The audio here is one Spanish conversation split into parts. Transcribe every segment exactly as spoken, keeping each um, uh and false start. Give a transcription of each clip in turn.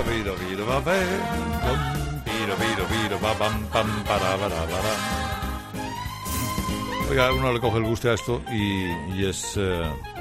piro, piro, pa, pe, pum, piro, piro, piro, pa, pam, pam, para, para, para. Oiga, uno le coge el gusto a esto y, y es... Eh,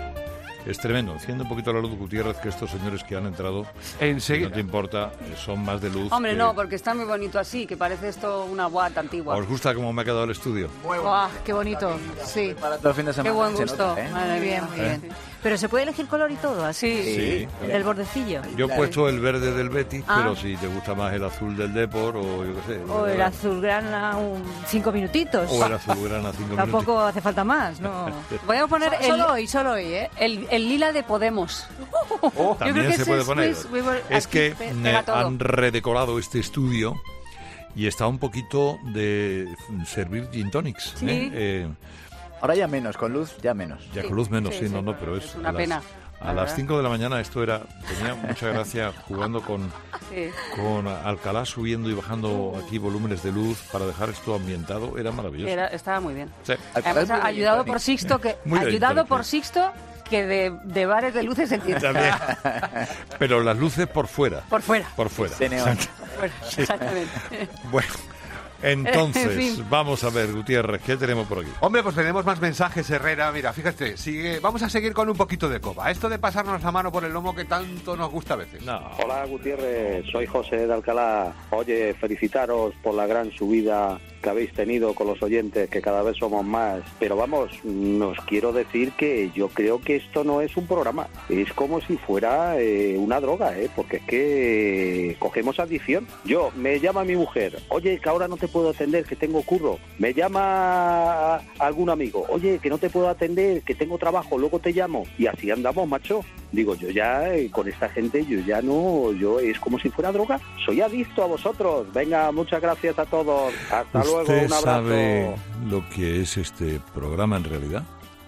Es tremendo. Enciende un poquito la luz, Gutiérrez, que estos señores que han entrado, enseguida, no te importa, son más de luz. Hombre, que... no, porque está muy bonito así, que parece esto una guata antigua. ¿Os gusta cómo me ha quedado el estudio? ¡Guau! ¡Qué bonito! Sí. Para todo el fin de semana. Qué buen gusto. Nota, ¿eh? Muy bien, muy bien. Pero se puede elegir color y todo, así. Sí. Del bordecillo. Yo he puesto el verde del Betis, Ah. pero si te gusta más el azul del Depor o yo qué sé. O el azulgrana, un cinco minutitos. O el azulgrana cinco Tampoco minutos. hace falta más, ¿no? Voy a poner So- el, solo hoy, solo hoy, ¿eh? el, el lila de Podemos. Oh, también se puede poner. Es que pe- eh, pega todo. han redecorado este estudio y está un poquito de servir gin tonics. Sí. ¿eh? Eh, Ahora ya menos, con luz ya menos. ya Sí, con luz menos, sí, sí, no, sí, no, pero es, es una a las- pena, A la las verdad. cinco de la mañana esto era, tenía mucha gracia jugando con, Sí. con Alcalá subiendo y bajando aquí volúmenes de luz para dejar esto ambientado, era maravilloso. Era, estaba muy bien. Sí. Además, muy de ayudado gin por tonic. Sixto, que Muy de gin ayudado tonic, por sí. Sixto, que de, de bares de luces entiende. También. Pero las luces por fuera. Por fuera. Por fuera. De neón. Por fuera, exactamente. Bueno, entonces, En fin. vamos a ver, Gutiérrez, ¿qué tenemos por aquí? Hombre, pues tenemos más mensajes, Herrera. Mira, fíjate, sigue, vamos a seguir con un poquito de coba. Esto de pasarnos la mano por el lomo que tanto nos gusta a veces. No. Hola Gutiérrez, soy José de Alcalá. Oye, felicitaros por la gran subida que habéis tenido con los oyentes, que cada vez somos más. Pero vamos, nos quiero decir que yo creo que esto no es un programa. Es como si fuera eh, una droga, ¿eh? Porque es que cogemos adicción. Yo, me llama mi mujer, oye, que ahora no te puedo atender, que tengo curro. Me llama algún amigo, oye, que no te puedo atender, que tengo trabajo, luego te llamo. Y así andamos, macho. Digo, yo ya, eh, con esta gente, yo ya no, yo es como si fuera droga. Soy adicto a vosotros. Venga, muchas gracias a todos. Hasta luego, ¿Usted un abrazo. sabe lo que es este programa en realidad?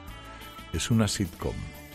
Es una sitcom.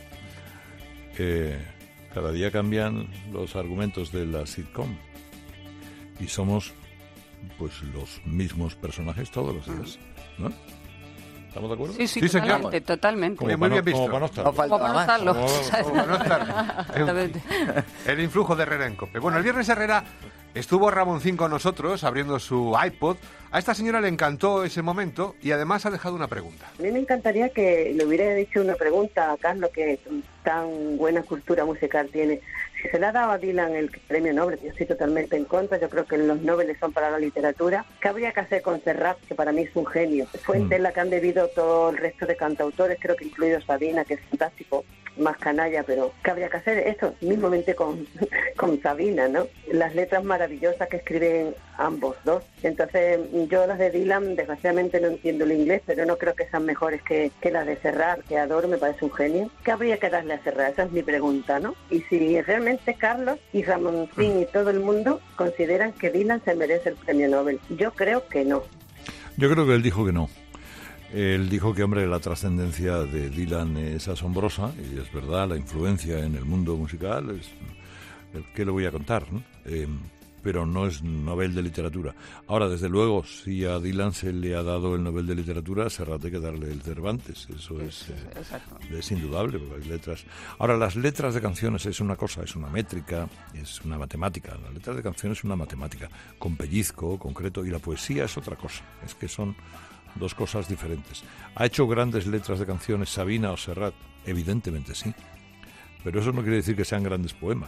Eh, cada día cambian los argumentos de la sitcom. Y somos, pues, los mismos personajes todos los días, ¿no? ¿Estamos de acuerdo? Sí, sí, Sí, señor. totalmente, totalmente. Como Bien, para muy no- bien como visto. para no estar. No falta Como para no más. estarlo. Como- Como no estar. Exactamente. El influjo de Herrera en COPE. Bueno, el viernes Herrera estuvo Ramoncín con nosotros abriendo su iPod. A esta señora le encantó ese momento y además ha dejado una pregunta. A mí me encantaría que le hubiera dicho una pregunta a Carlos, que tan buena cultura musical tiene. Si se le ha dado a Dylan el premio Nobel, yo estoy totalmente en contra, yo creo que los Nobel son para la literatura, ¿qué habría que hacer con Serrat, que para mí es un genio? Fuente en la que han bebido todo el resto de cantautores, creo que incluido Sabina, que es fantástico, más canalla, pero ¿qué habría que hacer? Eso, mismamente con, con Sabina, ¿no? Las letras maravillosas que escriben ambos dos. Entonces, yo las de Dylan, desgraciadamente no entiendo el inglés, pero no creo que sean mejores que, que las de Serrat, que adoro, me parece un genio. ¿Qué habría que darle a Serrat? Esa es mi pregunta, ¿no? Y si realmente Carlos y Ramoncín y todo el mundo consideran que Dylan se merece el premio Nobel. Yo creo que no. Yo creo que él dijo que no. Él dijo que, hombre, la trascendencia de Dylan es asombrosa, y es verdad, la influencia en el mundo musical es... ¿Qué le voy a contar? ¿no? Eh, pero no es Nobel de Literatura. Ahora, desde luego, si a Dylan se le ha dado el Nobel de Literatura, a Serrat hay que darle el Cervantes. Eso es, eh, Exacto. es indudable, porque hay letras... Ahora, las letras de canciones es una cosa, es una métrica, es una matemática. Las letras de canciones es una matemática, con pellizco, concreto, y la poesía es otra cosa. Es que son dos cosas diferentes. ¿Ha hecho grandes letras de canciones Sabina o Serrat? Evidentemente sí. Pero eso no quiere decir que sean grandes poemas.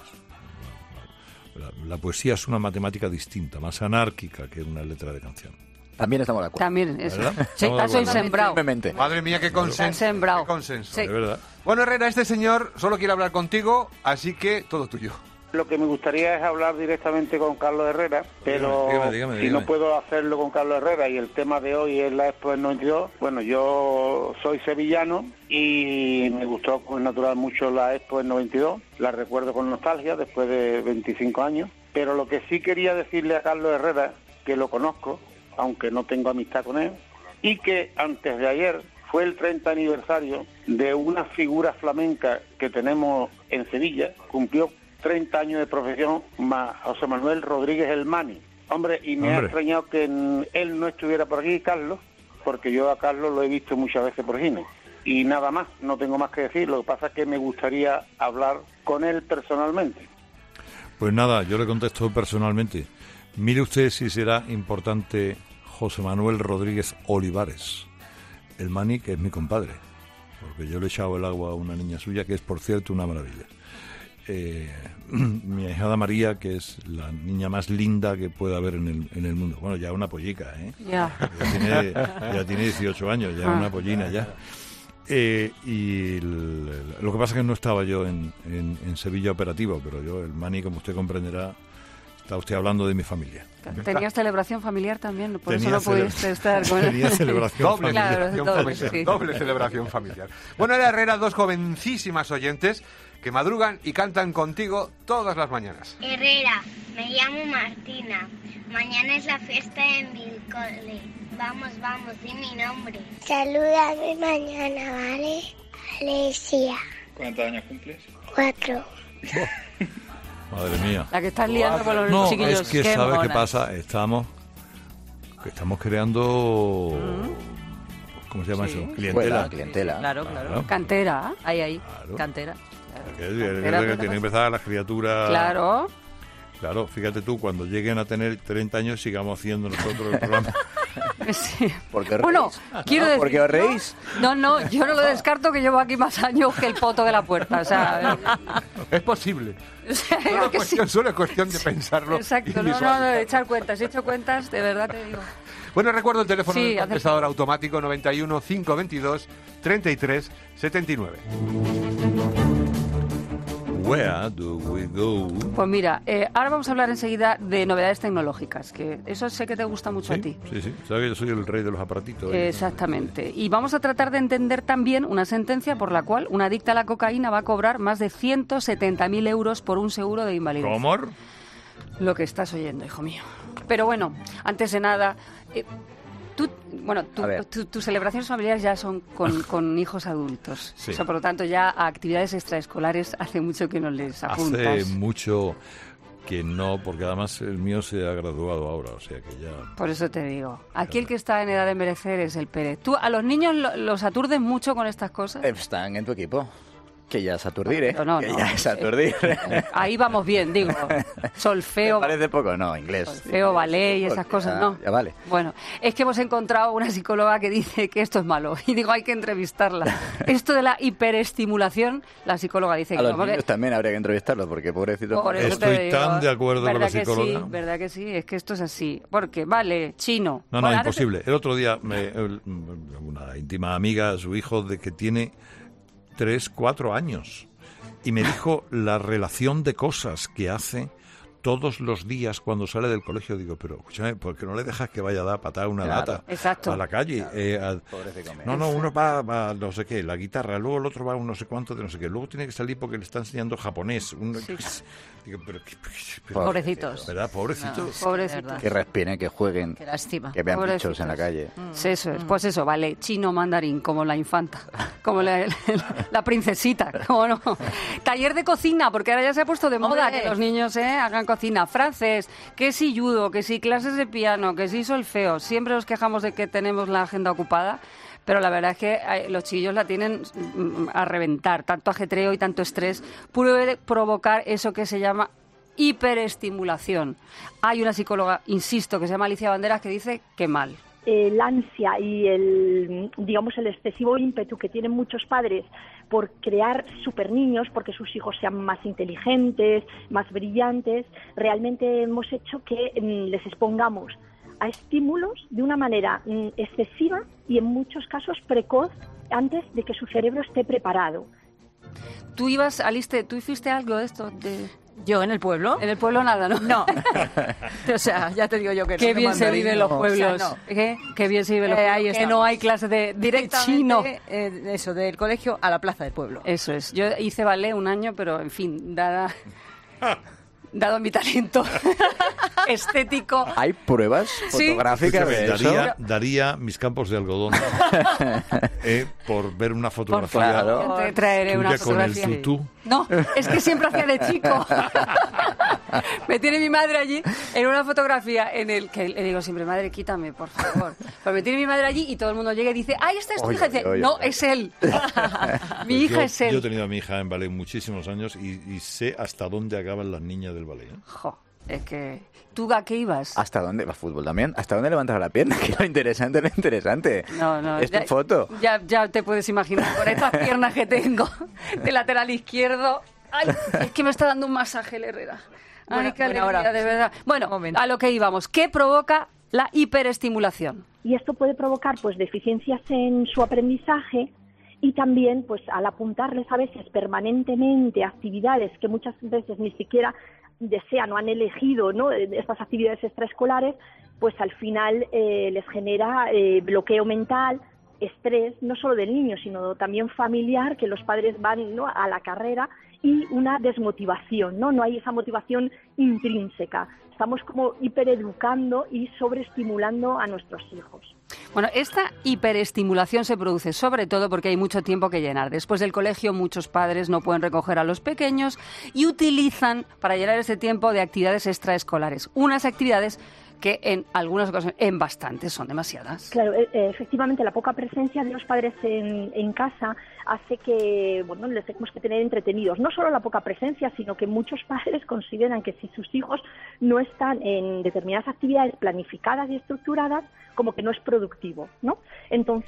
La, la poesía es una matemática distinta, más anárquica que una letra de canción. También estamos de acuerdo. También, eso. ¿Verdad? Sí, Estamos de está soy acuerdo. sembrado. Firmemente. Madre mía, qué consenso. sembrado. Qué consenso. Sí. De verdad. Bueno, Herrera, este señor solo quiere hablar contigo, así que todo tuyo. Lo que me gustaría es hablar directamente con Carlos Herrera, pero Dígame, dígame, si dígame. no puedo hacerlo con Carlos Herrera y el tema de hoy es la Expo del noventa y dos, bueno, yo soy sevillano y me gustó, pues natural, mucho la Expo del noventa y dos, la recuerdo con nostalgia después de veinticinco años, pero lo que sí quería decirle a Carlos Herrera, que lo conozco, aunque no tengo amistad con él, y que antes de ayer fue el treinta aniversario de una figura flamenca que tenemos en Sevilla, cumplió treinta años de profesión, más José Manuel Rodríguez el Mani. Hombre, y me Hombre. ha extrañado que n- él no estuviera por aquí, Carlos, porque yo a Carlos lo he visto muchas veces por cine. Y nada más, no tengo más que decir, lo que pasa es que me gustaría hablar con él personalmente. Pues nada, yo le contesto personalmente. Mire usted si será importante José Manuel Rodríguez Olivares, el Mani, que es mi compadre, porque yo le he echado el agua a una niña suya, que es, por cierto, una maravilla. Eh, mi ahijada María, que es la niña más linda que pueda haber en el, en el mundo. Bueno, ya una pollica, ¿eh? Ya. Ya tiene, ya tiene dieciocho años, ya Ah. una pollina ya. Eh, y el, lo que pasa es que no estaba yo en, en, en Sevilla operativo, pero yo, el Mani, como usted comprenderá, está usted hablando de mi familia. Tenías celebración familiar también, por Tenía eso no pudiste cele- estar con él. tenía celebración Doble, familiar. celebración Claro, familiar, sí. doble celebración familiar. Bueno, Era Herrera, dos jovencísimas oyentes que madrugan y cantan contigo todas las mañanas. Herrera, me llamo Martina. Mañana es la fiesta en mi cole. Vamos, vamos, di mi nombre. Salúdame mañana, ¿vale? Alicia. ¿Cuántos años cumples? Cuatro. Madre mía. La que estás liando con los No, chiquillos. es que Qué ¿sabes qué monas. pasa? Estamos que estamos creando, ¿cómo se llama Sí. eso? Escuela, Clientela. clientela. Claro, claro. Claro. Cantera, ahí, ahí. Claro. Cantera. Que es- es verdad Cantera, que ¿qué tienen que pasa? empezar las criaturas. Claro. Claro, fíjate tú, cuando lleguen a tener treinta años sigamos haciendo nosotros el programa. Sí. ¿Por qué os Bueno, reís? quiero ¿No? decir... ¿Por qué os reís? No, no, yo no lo descarto, que llevo aquí más años que el poto de la puerta. O sea, Es posible. o sea, Solo, que sí. cuestión, solo es cuestión de pensarlo. Exacto, y no, no, no, visualizarlo. de echar cuentas. He hecho cuentas, de verdad te digo. Bueno, recuerdo el teléfono Sí, del hace- contestador automático noventa y uno, cinco veintidós, treinta y tres setenta y nueve. Where do we go? Pues mira, eh, ahora vamos a hablar enseguida de novedades tecnológicas, que eso sé que te gusta mucho a Sí, ti. sí, sí. Sabes que yo soy el rey de los aparatitos. Exactamente. Y vamos a tratar de entender también una sentencia por la cual una adicta a la cocaína va a cobrar más de ciento setenta mil euros por un seguro de invalidez. ¿Cómo? Lo que estás oyendo, hijo mío. Pero bueno, antes de nada, eh, tú, bueno, tú- A ver. tu- tus celebraciones familiares ya son con, con hijos adultos. Sí. O sea, por lo tanto, ya a actividades extraescolares hace mucho que no les apuntas. Hace mucho que no, porque además el mío se ha graduado ahora, o sea que ya... Por eso te digo. Aquí el que está en edad de merecer es el Pérez. ¿Tú a los niños lo- los aturdes mucho con estas cosas? Están en tu equipo. Que ya es aturdir, ¿eh? Pero no, que no. ya es aturdir. Ahí vamos bien, digo. Solfeo, ¿Te parece poco? No, inglés. solfeo, ballet y esas cosas, ¿no? Ya vale. Bueno, es que hemos encontrado una psicóloga que dice que esto es malo. Y digo, hay que entrevistarla. Esto de la hiperestimulación, la psicóloga dice A que los no. porque- niños también habría que entrevistarlos, porque pobrecito. por eso Estoy te digo, tan de acuerdo con la ¿verdad que psicóloga? Sí, ¿verdad que sí? Es que esto es así. Porque, vale, chino. No, no, Bueno, ahora imposible. El otro día, me- el- una íntima amiga, su hijo, de que tiene tres, cuatro años, y me dijo la relación de cosas que hace todos los días cuando sale del colegio. Digo, pero escúchame, ¿por qué no le dejas que vaya a dar patada una Claro, lata exacto. a la calle? Eh, a- Pobrecito mío. no, no, uno va, va a no sé qué, la guitarra, luego el otro va a un no sé cuánto de no sé qué, luego tiene que salir porque le está enseñando japonés. Uno- Digo, pero, qué- pero- Pobrecitos. ¿verdad? Pobrecito. Pobrecito. Que respiren, que jueguen, Qué lástima. que vean Pobrecitos. bichos en la calle. Sí, eso es. Pues eso, vale. Chino mandarín, como la infanta. Como la, la princesita, ¿cómo no? Taller de cocina, porque ahora ya se ha puesto de moda Hombre. que los niños eh, hagan cocina. Francés, que si judo, que si clases de piano, que si solfeo. Siempre nos quejamos de que tenemos la agenda ocupada. Pero la verdad es que eh, los chiquillos la tienen mm, a reventar. Tanto ajetreo y tanto estrés puede provocar eso que se llama hiperestimulación. Hay una psicóloga, insisto, que se llama Alicia Banderas, que dice que mal. El ansia y el, digamos, el excesivo ímpetu que tienen muchos padres por crear super niños, porque sus hijos sean más inteligentes, más brillantes, realmente hemos hecho que mm, les expongamos a estímulos de una manera mm, excesiva y en muchos casos precoz antes de que su cerebro esté preparado. ¿Tú ibas, Aliste, tú hiciste algo de esto? De... ¿Yo en el pueblo? En el pueblo nada, ¿no? No. O sea, ya te digo yo que no. Qué no bien se mandarín, vive en los no. pueblos. O sea, no. ¿Qué? Qué bien se vive en los Eh, pueblos. ahí que estamos. no hay clases de, de Directamente, chino. eh, eso, del colegio a la plaza del pueblo. Eso es. Yo hice ballet un año, pero en fin, dada... dado mi talento estético. ¿Hay pruebas Sí. fotográficas de eso? daría, daría mis campos de algodón eh, por ver una fotografía Claro. Te traeré una tuya con el fotografía. tutú. No, es que siempre hacía de chico. Me tiene mi madre allí en una fotografía en el que le digo siempre, madre, quítame, por favor. Pero me tiene mi madre allí y todo el mundo llega y dice, ¡ay, esta es tu Oye, hija! Y dice, oye, no, oye. es él. Mi Pues hija yo, es él. Yo he tenido a mi hija en ballet muchísimos años y, y sé hasta dónde acaban las niñas del ballet. ¿eh? Jo, es que... ¿Tú a qué ibas? ¿Hasta dónde? ¿Va fútbol también? ¿Hasta dónde levantas la pierna? Que lo interesante, lo interesante. No, no. Es tu ya, foto. Ya, ya te puedes imaginar, con estas piernas que tengo de lateral izquierdo. Ay, es que me está dando un masaje el Herrera. Ay, Bueno, qué bueno, alegría, ahora, de verdad. Bueno, un momento. a lo que íbamos. ¿Qué provoca la hiperestimulación? Y esto puede provocar pues deficiencias en su aprendizaje y también pues al apuntarles a veces permanentemente actividades que muchas veces ni siquiera desean o han elegido, ¿no?, estas actividades extraescolares, pues al final eh, les genera eh, bloqueo mental, estrés, no solo del niño, sino también familiar, que los padres van, ¿no?, a la carrera, y una desmotivación, ¿no? No hay esa motivación intrínseca. Estamos como hipereducando y sobreestimulando a nuestros hijos. Bueno, esta hiperestimulación se produce sobre todo porque hay mucho tiempo que llenar. Después del colegio, muchos padres no pueden recoger a los pequeños y utilizan para llenar ese tiempo de actividades extraescolares. Unas actividades que en algunas ocasiones, en bastantes, son demasiadas. Claro, eh, efectivamente, la poca presencia de los padres en, en casa hace que, bueno, les tenemos que tener entretenidos. No solo la poca presencia, sino que muchos padres consideran que si sus hijos no están en determinadas actividades planificadas y estructuradas, como que no es productivo, ¿no? Entonces,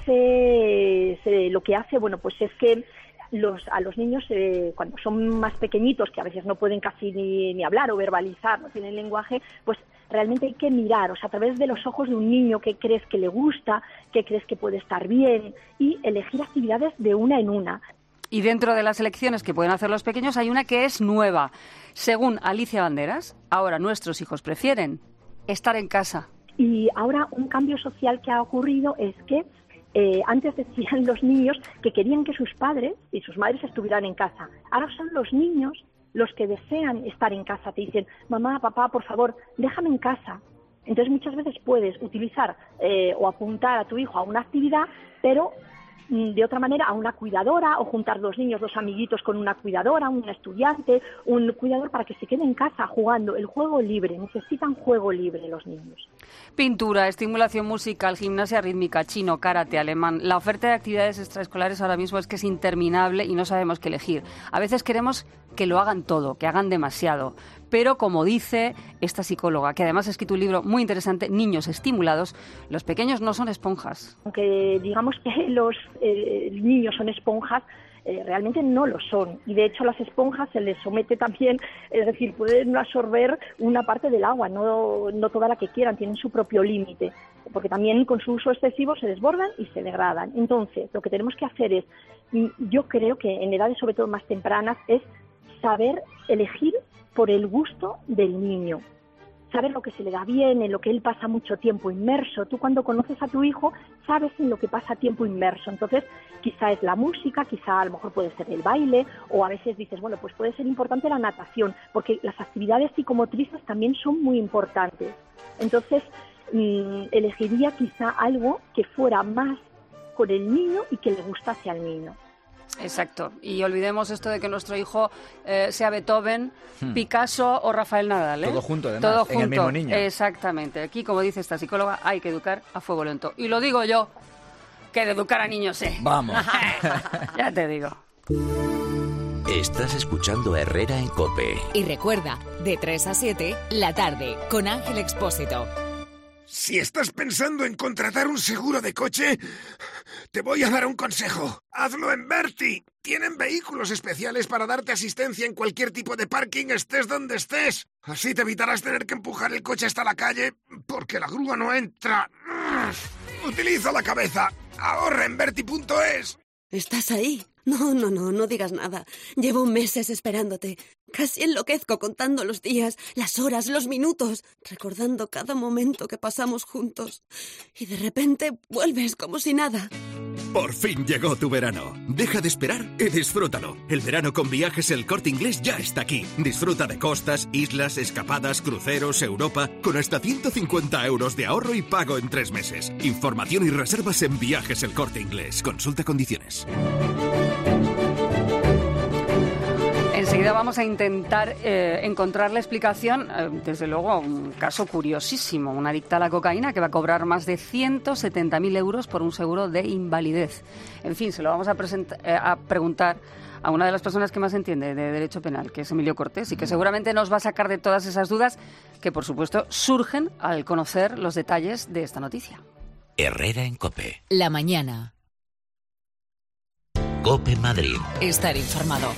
eh, lo que hace, bueno, pues es que Los, a los niños, eh, cuando son más pequeñitos, que a veces no pueden casi ni, ni hablar o verbalizar, no tienen lenguaje, pues realmente hay que mirar, o sea, a través de los ojos de un niño, qué crees que le gusta, qué crees que puede estar bien, y elegir actividades de una en una. Y dentro de las elecciones que pueden hacer los pequeños hay una que es nueva. Según Alicia Banderas, ahora nuestros hijos prefieren estar en casa. Y ahora un cambio social que ha ocurrido es que Eh, antes decían los niños que querían que sus padres y sus madres estuvieran en casa. Ahora son los niños los que desean estar en casa. Te dicen, mamá, papá, por favor, déjame en casa. Entonces muchas veces puedes utilizar eh, o apuntar a tu hijo a una actividad, pero de otra manera a una cuidadora, o juntar dos niños, dos amiguitos con una cuidadora, un estudiante, un cuidador, para que se quede en casa jugando. El juego libre, necesitan juego libre los niños. Pintura, estimulación musical, gimnasia rítmica, chino, karate, alemán. La oferta de actividades extraescolares ahora mismo es que es interminable y no sabemos qué elegir. A veces queremos que lo hagan todo, que hagan demasiado. Pero como dice esta psicóloga, que además ha escrito un libro muy interesante, Niños estimulados, los pequeños no son esponjas. Aunque digamos que los eh, niños son esponjas, eh, realmente no lo son. Y de hecho a las esponjas se les somete también, es decir, pueden absorber una parte del agua, no, no toda la que quieran, tienen su propio límite. Porque también con su uso excesivo se desbordan y se degradan. Entonces, lo que tenemos que hacer es, yo creo que en edades sobre todo más tempranas, es saber elegir por el gusto del niño, saber lo que se le da bien, en lo que él pasa mucho tiempo inmerso. Tú cuando conoces a tu hijo sabes en lo que pasa tiempo inmerso, entonces quizá es la música, quizá a lo mejor puede ser el baile, o a veces dices, bueno, pues puede ser importante la natación, porque las actividades psicomotrices también son muy importantes. Entonces mmm, elegiría quizá algo que fuera más con el niño y que le gustase al niño. Exacto. Y olvidemos esto de que nuestro hijo eh, sea Beethoven, Hmm. Picasso o Rafael Nadal, ¿eh? Todo junto, además, Todo en junto. el mismo niño. Exactamente. Aquí, como dice esta psicóloga, hay que educar a fuego lento. Y lo digo yo, que de educar a niños sé. Vamos. Ya te digo. Estás escuchando a Herrera en COPE. Y recuerda, de tres a siete, la tarde, con Ángel Expósito. Si estás pensando en contratar un seguro de coche, te voy a dar un consejo. Hazlo en Berti. Tienen vehículos especiales para darte asistencia en cualquier tipo de parking, estés donde estés. Así te evitarás tener que empujar el coche hasta la calle porque la grúa no entra. Utiliza la cabeza. Ahorra en Berti punto es. ¿Estás ahí? No, no, no, no digas nada. Llevo meses esperándote. Casi enloquezco contando los días, las horas, los minutos, recordando cada momento que pasamos juntos. Y de repente vuelves como si nada. Por fin llegó tu verano. Deja de esperar y disfrútalo. El verano con Viajes El Corte Inglés ya está aquí. Disfruta de costas, islas, escapadas, cruceros, Europa, con hasta ciento cincuenta euros de ahorro y pago en tres meses. Información y reservas en Viajes El Corte Inglés. Consulta condiciones. Enseguida Enseguida vamos a intentar eh, encontrar la explicación, eh, desde luego, a un caso curiosísimo. Una adicta a la cocaína que va a cobrar más de ciento setenta mil euros por un seguro de invalidez. En fin, se lo vamos a, presenta- eh, a preguntar a una de las personas que más entiende de derecho penal, que es Emilio Cortés, y que seguramente nos va a sacar de todas esas dudas que, por supuesto, surgen al conocer los detalles de esta noticia. Herrera en COPE. La mañana. COPE Madrid. Estar informado.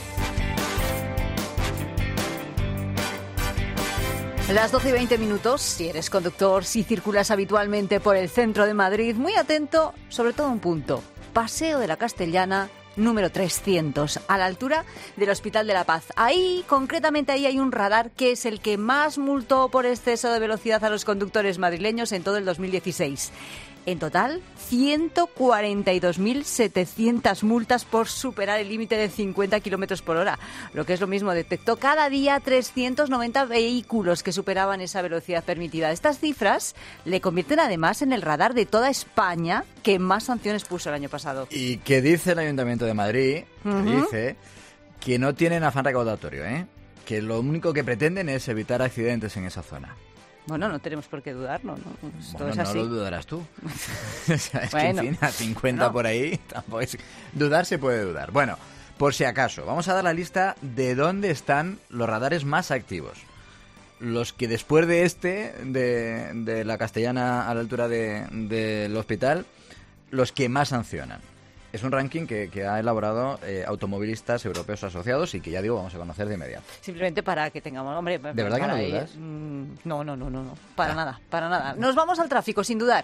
Las doce y veinte minutos, si eres conductor, si circulas habitualmente por el centro de Madrid, muy atento, sobre todo un punto. Paseo de la Castellana, número trescientos, a la altura del Hospital de la Paz. Ahí, concretamente ahí, hay un radar que es el que más multó por exceso de velocidad a los conductores madrileños en todo el dos mil dieciséis. En total, ciento cuarenta y dos mil setecientas multas por superar el límite de cincuenta kilómetros por hora. Lo que es lo mismo, detectó cada día trescientos noventa vehículos que superaban esa velocidad permitida. Estas cifras le convierten además en el radar de toda España que más sanciones puso el año pasado. Y que dice el Ayuntamiento de Madrid, Uh-huh. que dice que no tienen afán recaudatorio, ¿eh? Que lo único que pretenden es evitar accidentes en esa zona. Bueno, no tenemos por qué dudarlo, ¿no? Esto Bueno, es no así. lo dudarás tú. O sea, es Bueno. que, en fin, a cincuenta No. por ahí, tampoco es... Dudar se puede dudar. Bueno, por si acaso, vamos a dar la lista de dónde están los radares más activos. Los que después de este, de, de la Castellana a la altura de, del hospital, los que más sancionan. Es un ranking que, que ha elaborado eh, automovilistas europeos asociados y que ya digo, vamos a conocer de inmediato. Simplemente para que tengamos... Hombre, ¿De verdad que para no ahí, dudas? mm, No, no, no, no, no. Para nada, para nada. Nos vamos al tráfico, sin dudar.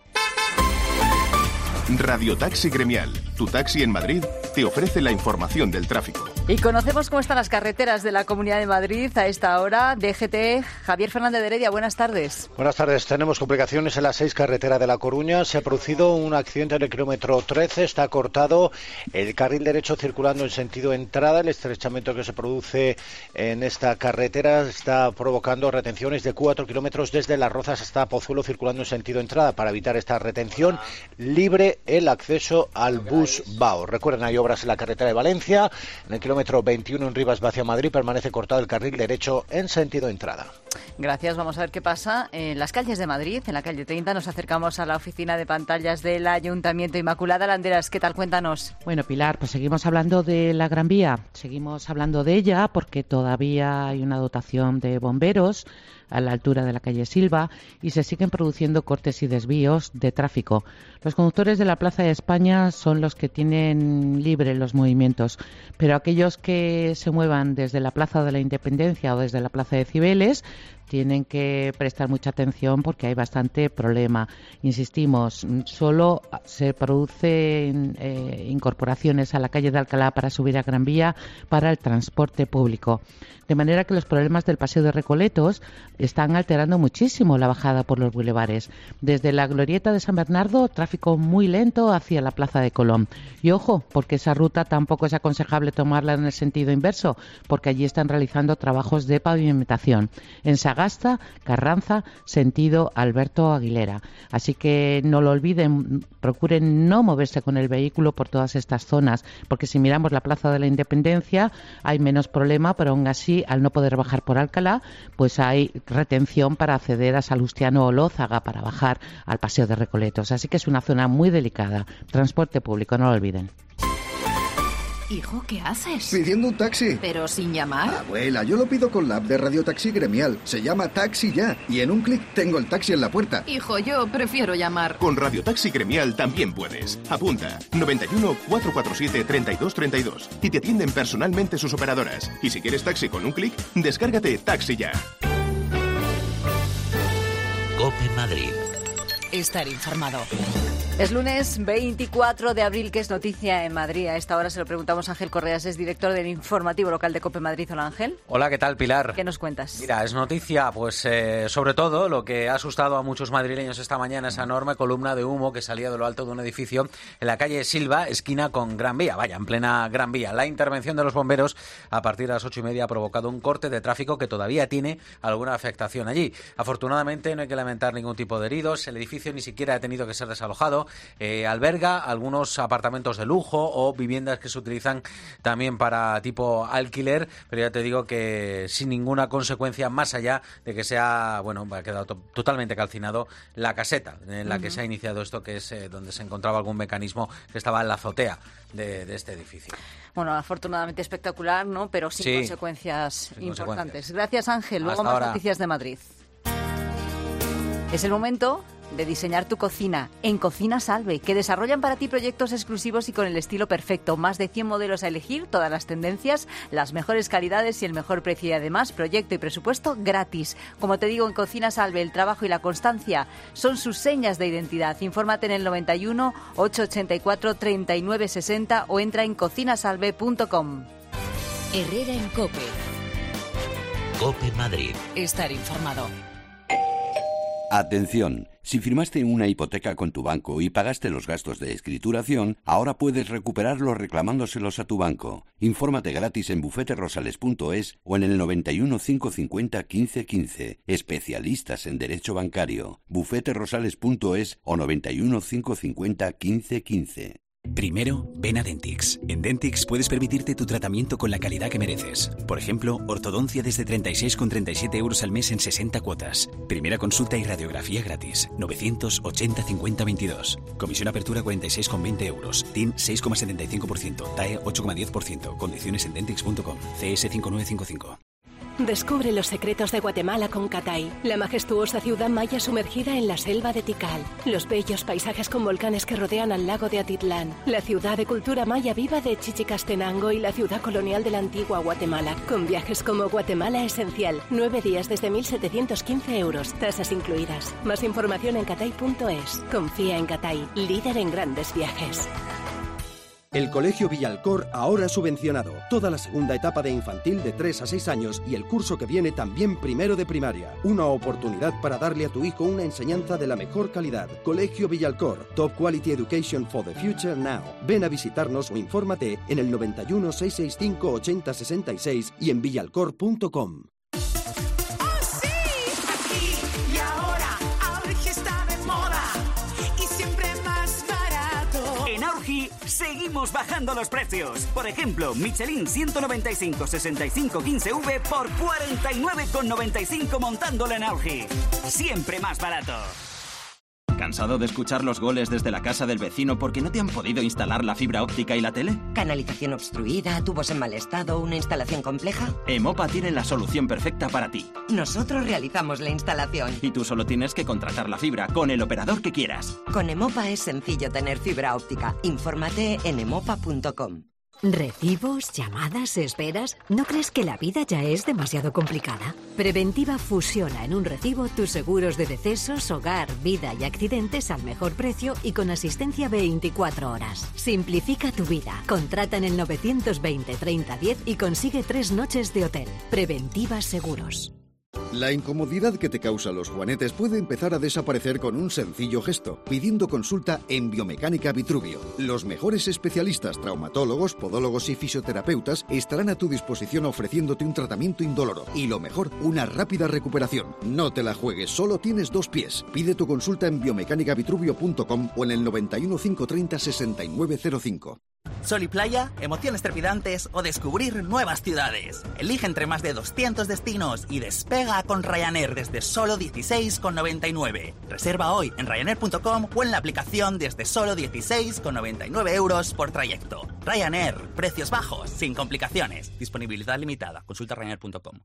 Radio Taxi Gremial, tu taxi en Madrid, te ofrece la información del tráfico. Y conocemos cómo están las carreteras de la Comunidad de Madrid a esta hora. D G T, Javier Fernández de Heredia, buenas tardes. Buenas tardes. Tenemos complicaciones en la seis carretera de La Coruña. Se ha producido un accidente en el kilómetro trece. Está cortado el carril derecho circulando en sentido entrada. El estrechamiento que se produce en esta carretera está provocando retenciones de cuatro kilómetros desde Las Rozas hasta Pozuelo circulando en sentido entrada. Para evitar esta retención, libre el acceso al bus Bao. Recuerden, hay obras en la carretera de Valencia. En el kilómetro veintiuno en Rivas hacia Madrid permanece cortado el carril derecho en sentido entrada. Gracias. Vamos a ver qué pasa en las calles de Madrid. En la calle treinta nos acercamos a la oficina de pantallas del Ayuntamiento. Inmaculada Landeras, ¿qué tal? Cuéntanos. Bueno, Pilar, pues seguimos hablando de la Gran Vía. Seguimos hablando de ella porque todavía hay una dotación de bomberos a la altura de la calle Silva y se siguen produciendo cortes y desvíos de tráfico. Los conductores de la Plaza de España son los que tienen libre los movimientos, pero aquellos que se muevan desde la Plaza de la Independencia o desde la Plaza de Cibeles tienen que prestar mucha atención porque hay bastante problema. Insistimos, solo se producen eh, incorporaciones a la calle de Alcalá para subir a Gran Vía para el transporte público. De manera que los problemas del Paseo de Recoletos están alterando muchísimo la bajada por los bulevares. Desde la Glorieta de San Bernardo, tráfico muy lento hacia la Plaza de Colón. Y ojo, porque esa ruta tampoco es aconsejable tomarla en el sentido inverso, porque allí están realizando trabajos de pavimentación. En Sagasta, Carranza, sentido Alberto Aguilera. Así que no lo olviden, procuren no moverse con el vehículo por todas estas zonas, porque si miramos la Plaza de la Independencia hay menos problema, pero aún así, al no poder bajar por Alcalá, pues hay retención para acceder a Salustiano o Lózaga para bajar al Paseo de Recoletos. Así que es una zona muy delicada. Transporte público, no lo olviden. Hijo, ¿qué haces? Pidiendo un taxi. ¿Pero sin llamar? Abuela, yo lo pido con la app de Radio Taxi Gremial. Se llama Taxi Ya. Y en un clic tengo el taxi en la puerta. Hijo, yo prefiero llamar. Con Radio Taxi Gremial también puedes. Apunta noventa y uno, cuatrocientos cuarenta y siete, treinta y dos treinta y dos y te atienden personalmente sus operadoras. Y si quieres taxi con un clic, descárgate Taxi Ya. COPE Madrid. Estar informado. Es lunes veinticuatro de abril, que es noticia en Madrid. A esta hora se lo preguntamos a Ángel Correas, es director del informativo local de COPE Madrid. Hola, Ángel. Hola, ¿qué tal, Pilar? ¿Qué nos cuentas? Mira, es noticia, pues eh, sobre todo lo que ha asustado a muchos madrileños esta mañana, esa enorme columna de humo que salía de lo alto de un edificio en la calle Silva, esquina con Gran Vía, vaya, en plena Gran Vía. La intervención de los bomberos a partir de las ocho y media ha provocado un corte de tráfico que todavía tiene alguna afectación allí. Afortunadamente no hay que lamentar ningún tipo de heridos, el edificio ni siquiera ha tenido que ser desalojado, eh, alberga algunos apartamentos de lujo o viviendas que se utilizan también para tipo alquiler, pero ya te digo que sin ninguna consecuencia más allá de que sea, bueno, ha quedado to- totalmente calcinado la caseta en la uh-huh. que se ha iniciado esto, que es eh, donde se encontraba algún mecanismo que estaba en la azotea de, de este edificio. Bueno, afortunadamente espectacular, ¿no? Pero sin sí, consecuencias sin importantes. consecuencias. Gracias, Ángel. Luego Hasta más ahora. noticias de Madrid. Es el momento de diseñar tu cocina en Cocina Salve, que desarrollan para ti proyectos exclusivos y con el estilo perfecto. Más de cien modelos a elegir, todas las tendencias, las mejores calidades y el mejor precio. Y además, proyecto y presupuesto gratis. Como te digo, en Cocina Salve, el trabajo y la constancia son sus señas de identidad. Infórmate en el noventa y uno, ochocientos ochenta y cuatro, treinta y nueve sesenta o entra en cocinasalve punto com. Herrera en COPE. COPE Madrid. Estar informado. Atención, si firmaste una hipoteca con tu banco y pagaste los gastos de escrituración, ahora puedes recuperarlos reclamándoselos a tu banco. Infórmate gratis en bufete rosales punto es o en el noventa y uno, cinco cincuenta, quince quince. Especialistas en derecho bancario. bufete rosales punto es o noventa y uno, cinco cincuenta, quince quince. Primero, ven a Dentix. En Dentix puedes permitirte tu tratamiento con la calidad que mereces. Por ejemplo, ortodoncia desde treinta y seis con treinta y siete euros al mes en sesenta cuotas. Primera consulta y radiografía gratis. novecientos ochenta, cincuenta, veintidós. Comisión apertura cuarenta y seis con veinte euros. T I N seis coma setenta y cinco por ciento. T A E ocho coma diez por ciento. Condiciones en dentix punto com. C S cinco nueve cinco cinco. Descubre los secretos de Guatemala con Catay, la majestuosa ciudad maya sumergida en la selva de Tikal, los bellos paisajes con volcanes que rodean al lago de Atitlán, la ciudad de cultura maya viva de Chichicastenango y la ciudad colonial de la antigua Guatemala, con viajes como Guatemala Esencial, nueve días desde mil setecientos quince euros, tasas incluidas. Más información en catay punto es. Confía en Catay, líder en grandes viajes. El Colegio Villalcor ahora subvencionado. Toda la segunda etapa de infantil de tres a seis años y el curso que viene también primero de primaria. Una oportunidad para darle a tu hijo una enseñanza de la mejor calidad. Colegio Villalcor. Top Quality Education for the Future Now. Ven a visitarnos o infórmate en el noventa y uno, seiscientos sesenta y cinco, ochenta sesenta y seis y en villalcor punto com. Seguimos bajando los precios. Por ejemplo, Michelin ciento noventa y cinco sesenta y cinco quince V por cuarenta y nueve con noventa y cinco montándola en Aurgi. Siempre más barato. ¿Cansado de escuchar los goles desde la casa del vecino porque no te han podido instalar la fibra óptica y la tele? ¿Canalización obstruida, tubos en mal estado, una instalación compleja? Emopa tiene la solución perfecta para ti. Nosotros realizamos la instalación. Y tú solo tienes que contratar la fibra con el operador que quieras. Con Emopa es sencillo tener fibra óptica. Infórmate en emopa punto com. ¿Recibos, llamadas, esperas? ¿No crees que la vida ya es demasiado complicada? Preventiva fusiona en un recibo tus seguros de decesos, hogar, vida y accidentes al mejor precio y con asistencia veinticuatro horas. Simplifica tu vida. Contrata en el novecientos veinte, treinta, diez y consigue tres noches de hotel. Preventiva Seguros. La incomodidad que te causan los juanetes puede empezar a desaparecer con un sencillo gesto, pidiendo consulta en Biomecánica Vitruvio. Los mejores especialistas, traumatólogos, podólogos y fisioterapeutas estarán a tu disposición ofreciéndote un tratamiento indoloro y, lo mejor, una rápida recuperación. No te la juegues, solo tienes dos pies. Pide tu consulta en biomecánica vitruvio punto com o en el noventa y uno, quinientos treinta, sesenta y nueve cero cinco. Sol y playa, emociones trepidantes o descubrir nuevas ciudades. Elige entre más de doscientos destinos y despega con Ryanair desde solo dieciséis con noventa y nueve. Reserva hoy en ryanair punto com o en la aplicación desde solo dieciséis con noventa y nueve euros por trayecto. Ryanair, precios bajos, sin complicaciones. Disponibilidad limitada. Consulta ryanair punto com.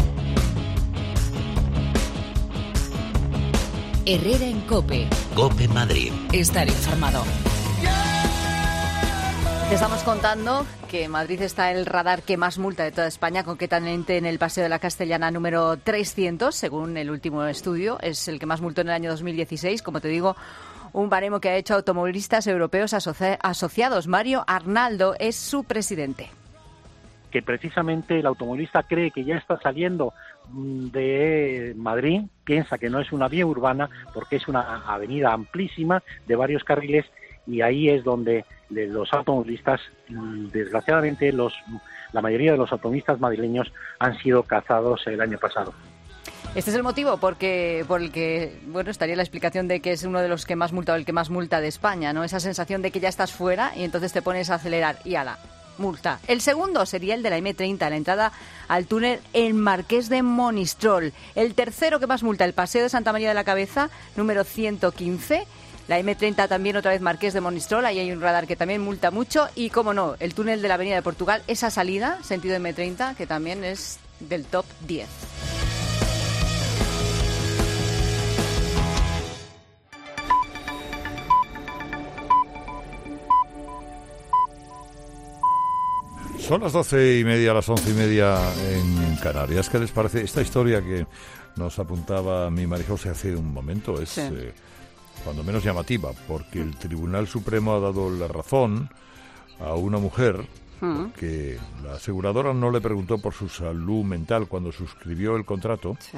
Herrera en COPE. COPE Madrid. Estar informado. Te estamos contando que Madrid está el radar que más multa de toda España, concretamente en el Paseo de la Castellana número trescientos, según el último estudio. Es el que más multó en el año dos mil dieciséis, como te digo, un baremo que ha hecho automovilistas europeos asoci- asociados. Mario Arnaldo es su presidente. Que precisamente el automovilista cree que ya está saliendo de Madrid, piensa que no es una vía urbana porque es una avenida amplísima de varios carriles, y ahí es donde los automovilistas, desgraciadamente, los la mayoría de los automovilistas madrileños han sido cazados el año pasado. Este es el motivo porque por el que, bueno, estaría la explicación de que es uno de los que más multa o el que más multa de España, ¿no? Esa sensación de que ya estás fuera y entonces te pones a acelerar y ala, multa. El segundo sería el de la eme treinta, la entrada al túnel en Marqués de Monistrol. El tercero que más multa, el Paseo de Santa María de la Cabeza, número ciento quince. La eme treinta también otra vez Marqués de Monistrol, ahí hay un radar que también multa mucho. Y, cómo no, el túnel de la Avenida de Portugal, esa salida, sentido eme treinta, que también es del top diez. Son las doce y media, las once y media en Canarias. ¿Qué les parece esta historia que nos apuntaba mi María José hace un momento? Es sí. eh, cuando menos llamativa, porque el Tribunal Supremo ha dado la razón a una mujer uh-huh. que la aseguradora no le preguntó por su salud mental cuando suscribió el contrato sí.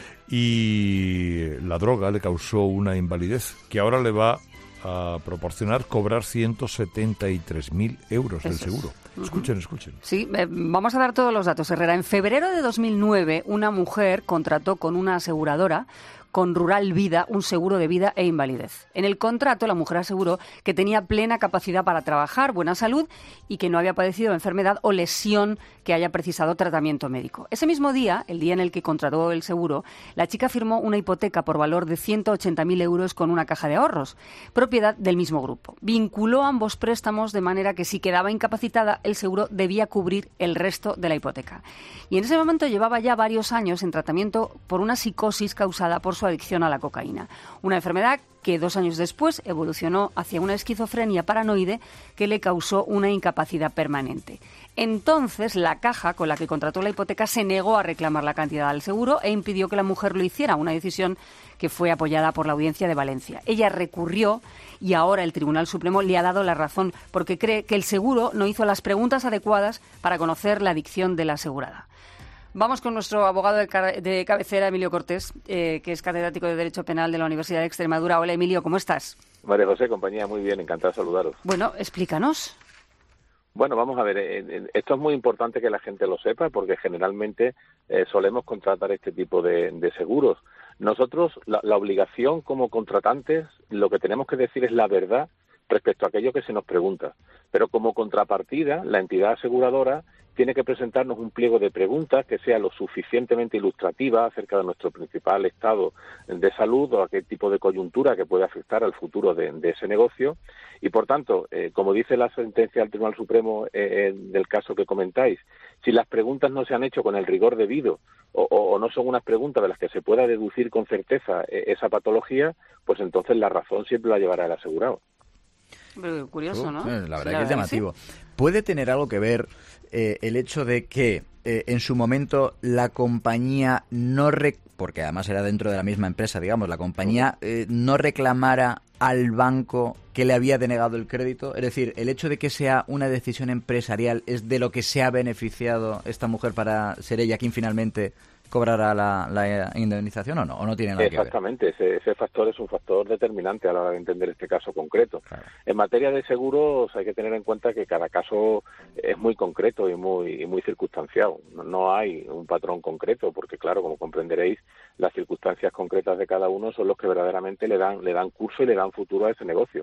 y la droga le causó una invalidez que ahora le va a proporcionar cobrar ciento setenta y tres mil euros del seguro. Escuchen, escuchen. Sí, eh, vamos a dar todos los datos, Herrera. En febrero de dos mil nueve, una mujer contrató con una aseguradora, con Rural Vida, un seguro de vida e invalidez. En el contrato, la mujer aseguró que tenía plena capacidad para trabajar, buena salud y que no había padecido enfermedad o lesión que haya precisado tratamiento médico. Ese mismo día, el día en el que contrató el seguro, la chica firmó una hipoteca por valor de ciento ochenta mil euros con una caja de ahorros, propiedad del mismo grupo. Vinculó ambos préstamos de manera que si quedaba incapacitada, el seguro debía cubrir el resto de la hipoteca. Y en ese momento llevaba ya varios años en tratamiento por una psicosis causada por su adicción a la cocaína. Una enfermedad que dos años después evolucionó hacia una esquizofrenia paranoide que le causó una incapacidad permanente. Entonces, la caja con la que contrató la hipoteca se negó a reclamar la cantidad del seguro e impidió que la mujer lo hiciera, una decisión que fue apoyada por la Audiencia de Valencia. Ella recurrió y ahora el Tribunal Supremo le ha dado la razón porque cree que el seguro no hizo las preguntas adecuadas para conocer la adicción de la asegurada. Vamos con nuestro abogado de, car- de cabecera, Emilio Cortés, eh, que es catedrático de Derecho Penal de la Universidad de Extremadura. Hola, Emilio, ¿cómo estás? María José, compañía, muy bien, encantado de saludaros. Bueno, explícanos. Bueno, vamos a ver, eh, esto es muy importante que la gente lo sepa porque generalmente eh, solemos contratar este tipo de, de seguros. Nosotros, la, la obligación como contratantes, lo que tenemos que decir es la verdad respecto a aquello que se nos pregunta. Pero como contrapartida, la entidad aseguradora tiene que presentarnos un pliego de preguntas que sea lo suficientemente ilustrativa acerca de nuestro principal estado de salud o a qué tipo de coyuntura que puede afectar al futuro de, de ese negocio. Y, por tanto, eh, como dice la sentencia del Tribunal Supremo eh, del caso que comentáis, si las preguntas no se han hecho con el rigor debido o, o, o no son unas preguntas de las que se pueda deducir con certeza eh, esa patología, pues entonces la razón siempre la llevará el asegurado. Pero curioso, ¿no? Uh, la verdad sí, que es llamativo. ¿Sí? ¿Puede tener algo que ver eh, el hecho de que eh, en su momento la compañía no... Rec- porque además era dentro de la misma empresa, digamos, la compañía eh, no reclamara al banco que le había denegado el crédito? Es decir, ¿el hecho de que sea una decisión empresarial es de lo que se ha beneficiado esta mujer para ser ella quien finalmente cobrará la, la indemnización o no? ¿O no tiene nada Exactamente, que ver? Ese, ese factor es un factor determinante a la hora de entender este caso concreto. Claro. En materia de seguros hay que tener en cuenta que cada caso es muy concreto y muy, y muy circunstanciado. No, no hay un patrón concreto porque, claro, como comprenderéis, las circunstancias concretas de cada uno son los que verdaderamente le dan, le dan curso y le dan futuro a ese negocio.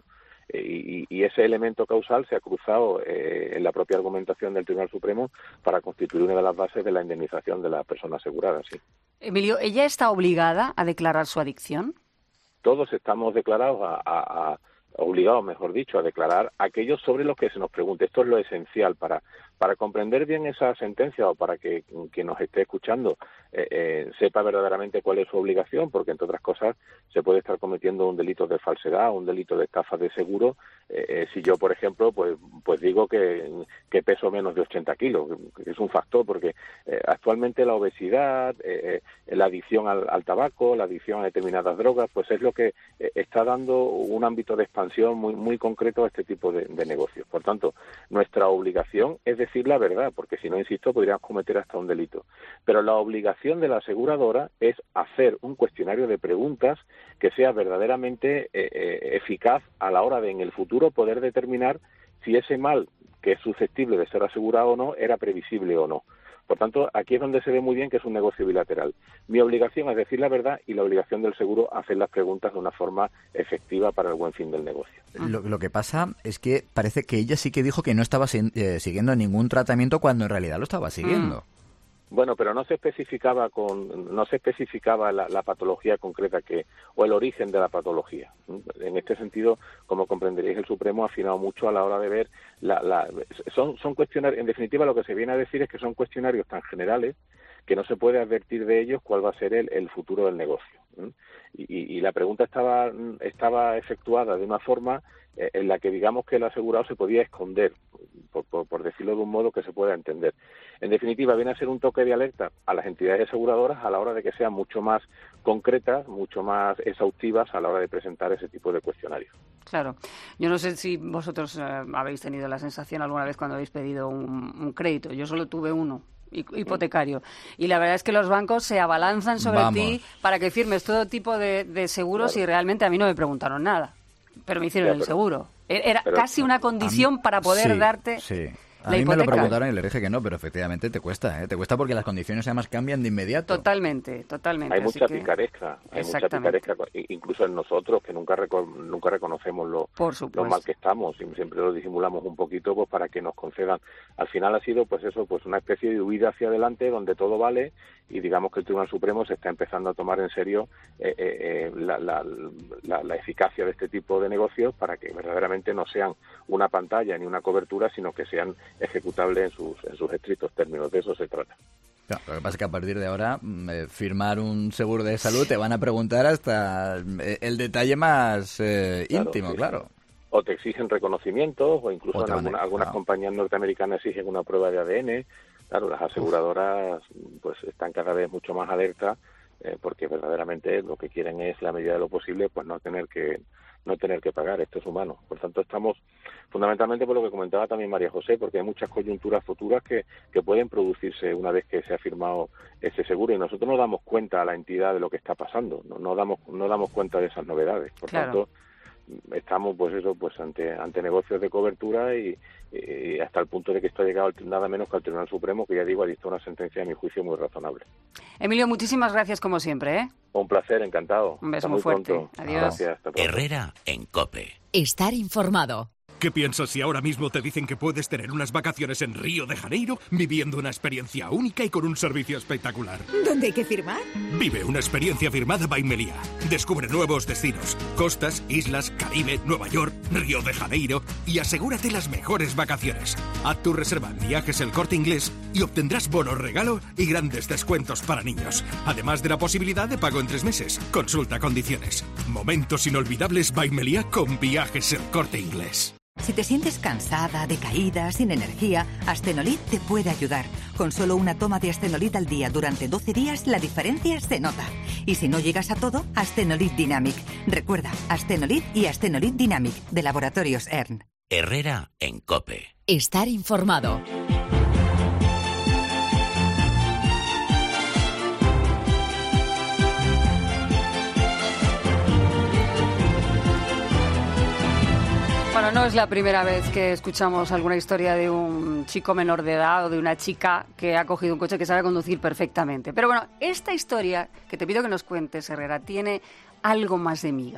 Y, y ese elemento causal se ha cruzado eh, en la propia argumentación del Tribunal Supremo para constituir una de las bases de la indemnización de la persona asegurada, sí. Emilio, ¿ella está obligada a declarar su adicción? Todos estamos declarados a, a, a obligados, mejor dicho, a declarar aquello sobre lo que se nos pregunte. Esto es lo esencial para para comprender bien esa sentencia o para que quien nos esté escuchando eh, eh, sepa verdaderamente cuál es su obligación, porque entre otras cosas se puede estar cometiendo un delito de falsedad, un delito de estafa de seguro, eh, eh, si yo, por ejemplo, pues pues digo que, que peso menos de ochenta kilos, que es un factor, porque eh, actualmente la obesidad, eh, eh, la adicción al, al tabaco, la adicción a determinadas drogas, pues es lo que eh, está dando un ámbito de expansión muy muy concreto a este tipo de, de negocios. Por tanto, nuestra obligación es decir la verdad, porque si no, insisto, podríamos cometer hasta un delito. Pero la obligación de la aseguradora es hacer un cuestionario de preguntas que sea verdaderamente eh, eh, eficaz a la hora de, en el futuro, poder determinar si ese mal que es susceptible de ser asegurado o no, era previsible o no. Por tanto, aquí es donde se ve muy bien que es un negocio bilateral. Mi obligación es decir la verdad y la obligación del seguro hacer las preguntas de una forma efectiva para el buen fin del negocio. Lo, lo que pasa es que parece que ella sí que dijo que no estaba eh, siguiendo ningún tratamiento cuando en realidad lo estaba siguiendo. Mm. Bueno, pero no se especificaba con, no se especificaba la, la patología concreta que o el origen de la patología. En este sentido, como comprenderéis, el Supremo ha afinado mucho a la hora de ver la, la son son cuestionarios. En definitiva, lo que se viene a decir es que son cuestionarios tan generales que no se puede advertir de ellos cuál va a ser el, el futuro del negocio. Y, y la pregunta estaba estaba efectuada de una forma en la que digamos que el asegurado se podía esconder, por, por, por decirlo de un modo que se pueda entender. En definitiva, viene a ser un toque de alerta a las entidades aseguradoras a la hora de que sean mucho más concretas, mucho más exhaustivas a la hora de presentar ese tipo de cuestionarios. Claro. Yo no sé si vosotros eh, habéis tenido la sensación alguna vez cuando habéis pedido un, un crédito. Yo solo tuve uno. Hipotecario. Y la verdad es que los bancos se abalanzan sobre Vamos. ti para que firmes todo tipo de, de seguros claro. y realmente a mí no me preguntaron nada. Pero me hicieron ya, pero, el seguro. Era pero, casi una condición mí, para poder sí, darte sí. A la mí hipoteca. Me lo preguntaron y le dije que no, pero efectivamente te cuesta, ¿eh? Te cuesta porque las condiciones además cambian de inmediato. Totalmente, totalmente. Hay mucha que... picaresca, hay mucha picaresca, incluso en nosotros que nunca reco- nunca reconocemos lo, lo mal que estamos y siempre lo disimulamos un poquito pues para que nos concedan. Al final ha sido pues eso, pues una especie de huida hacia adelante donde todo vale y digamos que el Tribunal Supremo se está empezando a tomar en serio eh, eh, la, la, la, la eficacia de este tipo de negocios para que verdaderamente no sean una pantalla ni una cobertura, sino que sean ejecutables en sus, en sus estrictos términos. De eso se trata. No, lo que pasa es que a partir de ahora eh, firmar un seguro de salud te van a preguntar hasta el detalle más eh, claro, íntimo, sí, claro. O te exigen reconocimientos o incluso o en alguna, a... algunas claro. compañías norteamericanas exigen una prueba de A D N. Claro, las aseguradoras pues están cada vez mucho más alertas eh, porque verdaderamente lo que quieren es, la medida de lo posible, pues no tener que no tener que pagar. Esto es humano. Por tanto, estamos fundamentalmente por lo que comentaba también María José, porque hay muchas coyunturas futuras que, que pueden producirse una vez que se ha firmado ese seguro y nosotros no damos cuenta a la entidad de lo que está pasando, no, no damos no damos cuenta de esas novedades. Por claro. tanto, estamos pues eso pues ante ante negocios de cobertura y, y hasta el punto de que esto ha llegado nada menos que al Tribunal Supremo, que ya digo ha dictado una sentencia a mi juicio muy razonable. Emilio, muchísimas gracias como siempre, ¿eh? Un placer, encantado. Un beso hasta muy, muy fuerte. Pronto. Adiós. Gracias, hasta pronto. Herrera en COPE. Estar informado. ¿Qué piensas si ahora mismo te dicen que puedes tener unas vacaciones en Río de Janeiro viviendo una experiencia única y con un servicio espectacular? ¿Dónde hay que firmar? Vive una experiencia firmada by Meliá. Descubre nuevos destinos, costas, islas, Caribe, Nueva York, Río de Janeiro y asegúrate las mejores vacaciones. Haz tu reserva en Viajes El Corte Inglés y obtendrás bonos regalo y grandes descuentos para niños. Además de la posibilidad de pago en tres meses. Consulta condiciones. Momentos inolvidables by Meliá con Viajes El Corte Inglés. Si te sientes cansada, decaída, sin energía, Astenolit te puede ayudar. Con solo una toma de Astenolit al día durante doce días, la diferencia se nota. Y si no llegas a todo, Astenolit Dynamic. Recuerda, Astenolit y Astenolit Dynamic, de Laboratorios E R N. Herrera en COPE. Estar informado. Bueno, no es la primera vez que escuchamos alguna historia de un chico menor de edad o de una chica que ha cogido un coche que sabe conducir perfectamente. Pero bueno, esta historia, que te pido que nos cuentes, Herrera, tiene algo más de miga.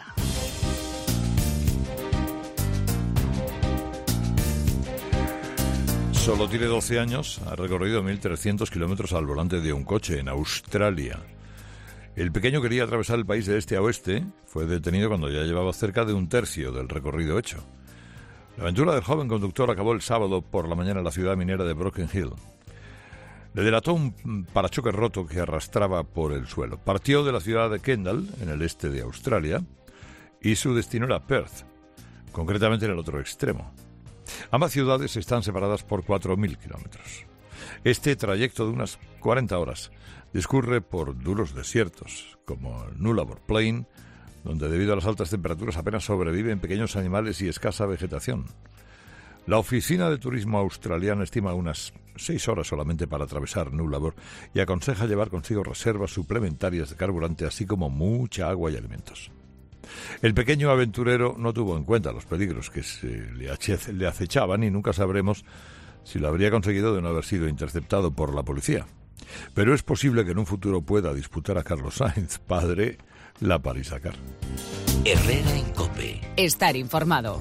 Solo tiene doce años, ha recorrido mil trescientos kilómetros al volante de un coche en Australia. El pequeño quería atravesar el país de este a oeste, fue detenido cuando ya llevaba cerca de un tercio del recorrido hecho. La aventura del joven conductor acabó el sábado por la mañana en la ciudad minera de Broken Hill. Le delató un parachoques roto que arrastraba por el suelo. Partió de la ciudad de Kendall, en el este de Australia, y su destino era Perth, concretamente en el otro extremo. Ambas ciudades están separadas por cuatro mil kilómetros. Este trayecto de unas cuarenta horas discurre por duros desiertos, como Nullarbor Plain, donde debido a las altas temperaturas apenas sobreviven pequeños animales y escasa vegetación. La Oficina de Turismo Australiana estima unas seis horas solamente para atravesar Nullarbor y aconseja llevar consigo reservas suplementarias de carburante, así como mucha agua y alimentos. El pequeño aventurero no tuvo en cuenta los peligros que se le, ache- le acechaban y nunca sabremos si lo habría conseguido de no haber sido interceptado por la policía. Pero es posible que en un futuro pueda disputar a Carlos Sainz, padre, la París-Dakar. Herrera en COPE. Estar informado.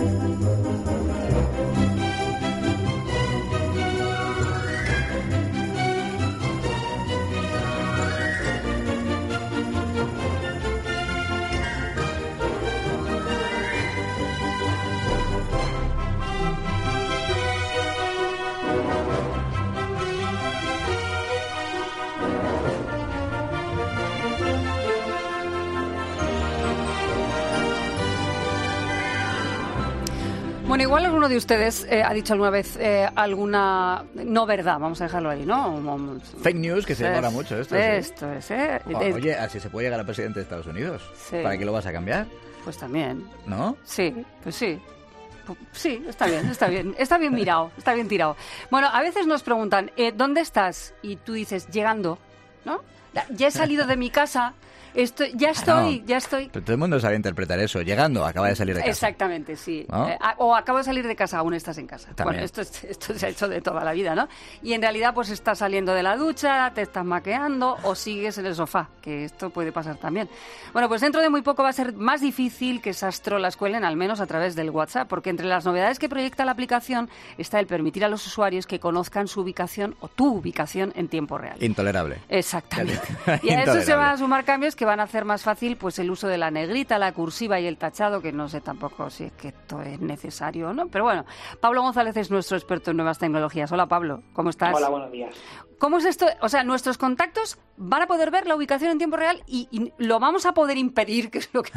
Bueno, igual alguno de ustedes eh, ha dicho alguna vez eh, alguna no verdad, vamos a dejarlo ahí, ¿no? Fake news, que se demora mucho esto. Esto ¿sí? es, ¿eh? Oh, oye, así se puede llegar al presidente de Estados Unidos. Sí. ¿Para qué lo vas a cambiar? Pues también. ¿No? Sí, pues sí. Sí, está bien, está bien, está bien mirado, está bien tirado. Bueno, a veces nos preguntan, eh, ¿dónde estás? Y tú dices, llegando, ¿no? Ya he salido de mi casa. Estoy, ya estoy, no, ya estoy. Pero todo el mundo sabe interpretar eso. Llegando, acaba de salir de casa. Exactamente, sí. ¿No? Eh, o acabo de salir de casa, aún estás en casa. También. Bueno, esto, es, esto se ha hecho de toda la vida, ¿no? Y en realidad, pues estás saliendo de la ducha, te estás maqueando o sigues en el sofá, que esto puede pasar también. Bueno, pues dentro de muy poco va a ser más difícil que esas trolas cuelen, al menos a través del WhatsApp, porque entre las novedades que proyecta la aplicación está el permitir a los usuarios que conozcan su ubicación o tu ubicación en tiempo real. Intolerable. Exactamente. Y a eso se van a sumar cambios que van a hacer más fácil pues el uso de la negrita, la cursiva y el tachado, que no sé tampoco si es que esto es necesario o no, pero bueno, Pablo González es nuestro experto en nuevas tecnologías. Hola, Pablo, ¿cómo estás? Hola, buenos días. ¿Cómo es esto? O sea, nuestros contactos van a poder ver la ubicación en tiempo real y, y lo vamos a poder impedir, que es lo que...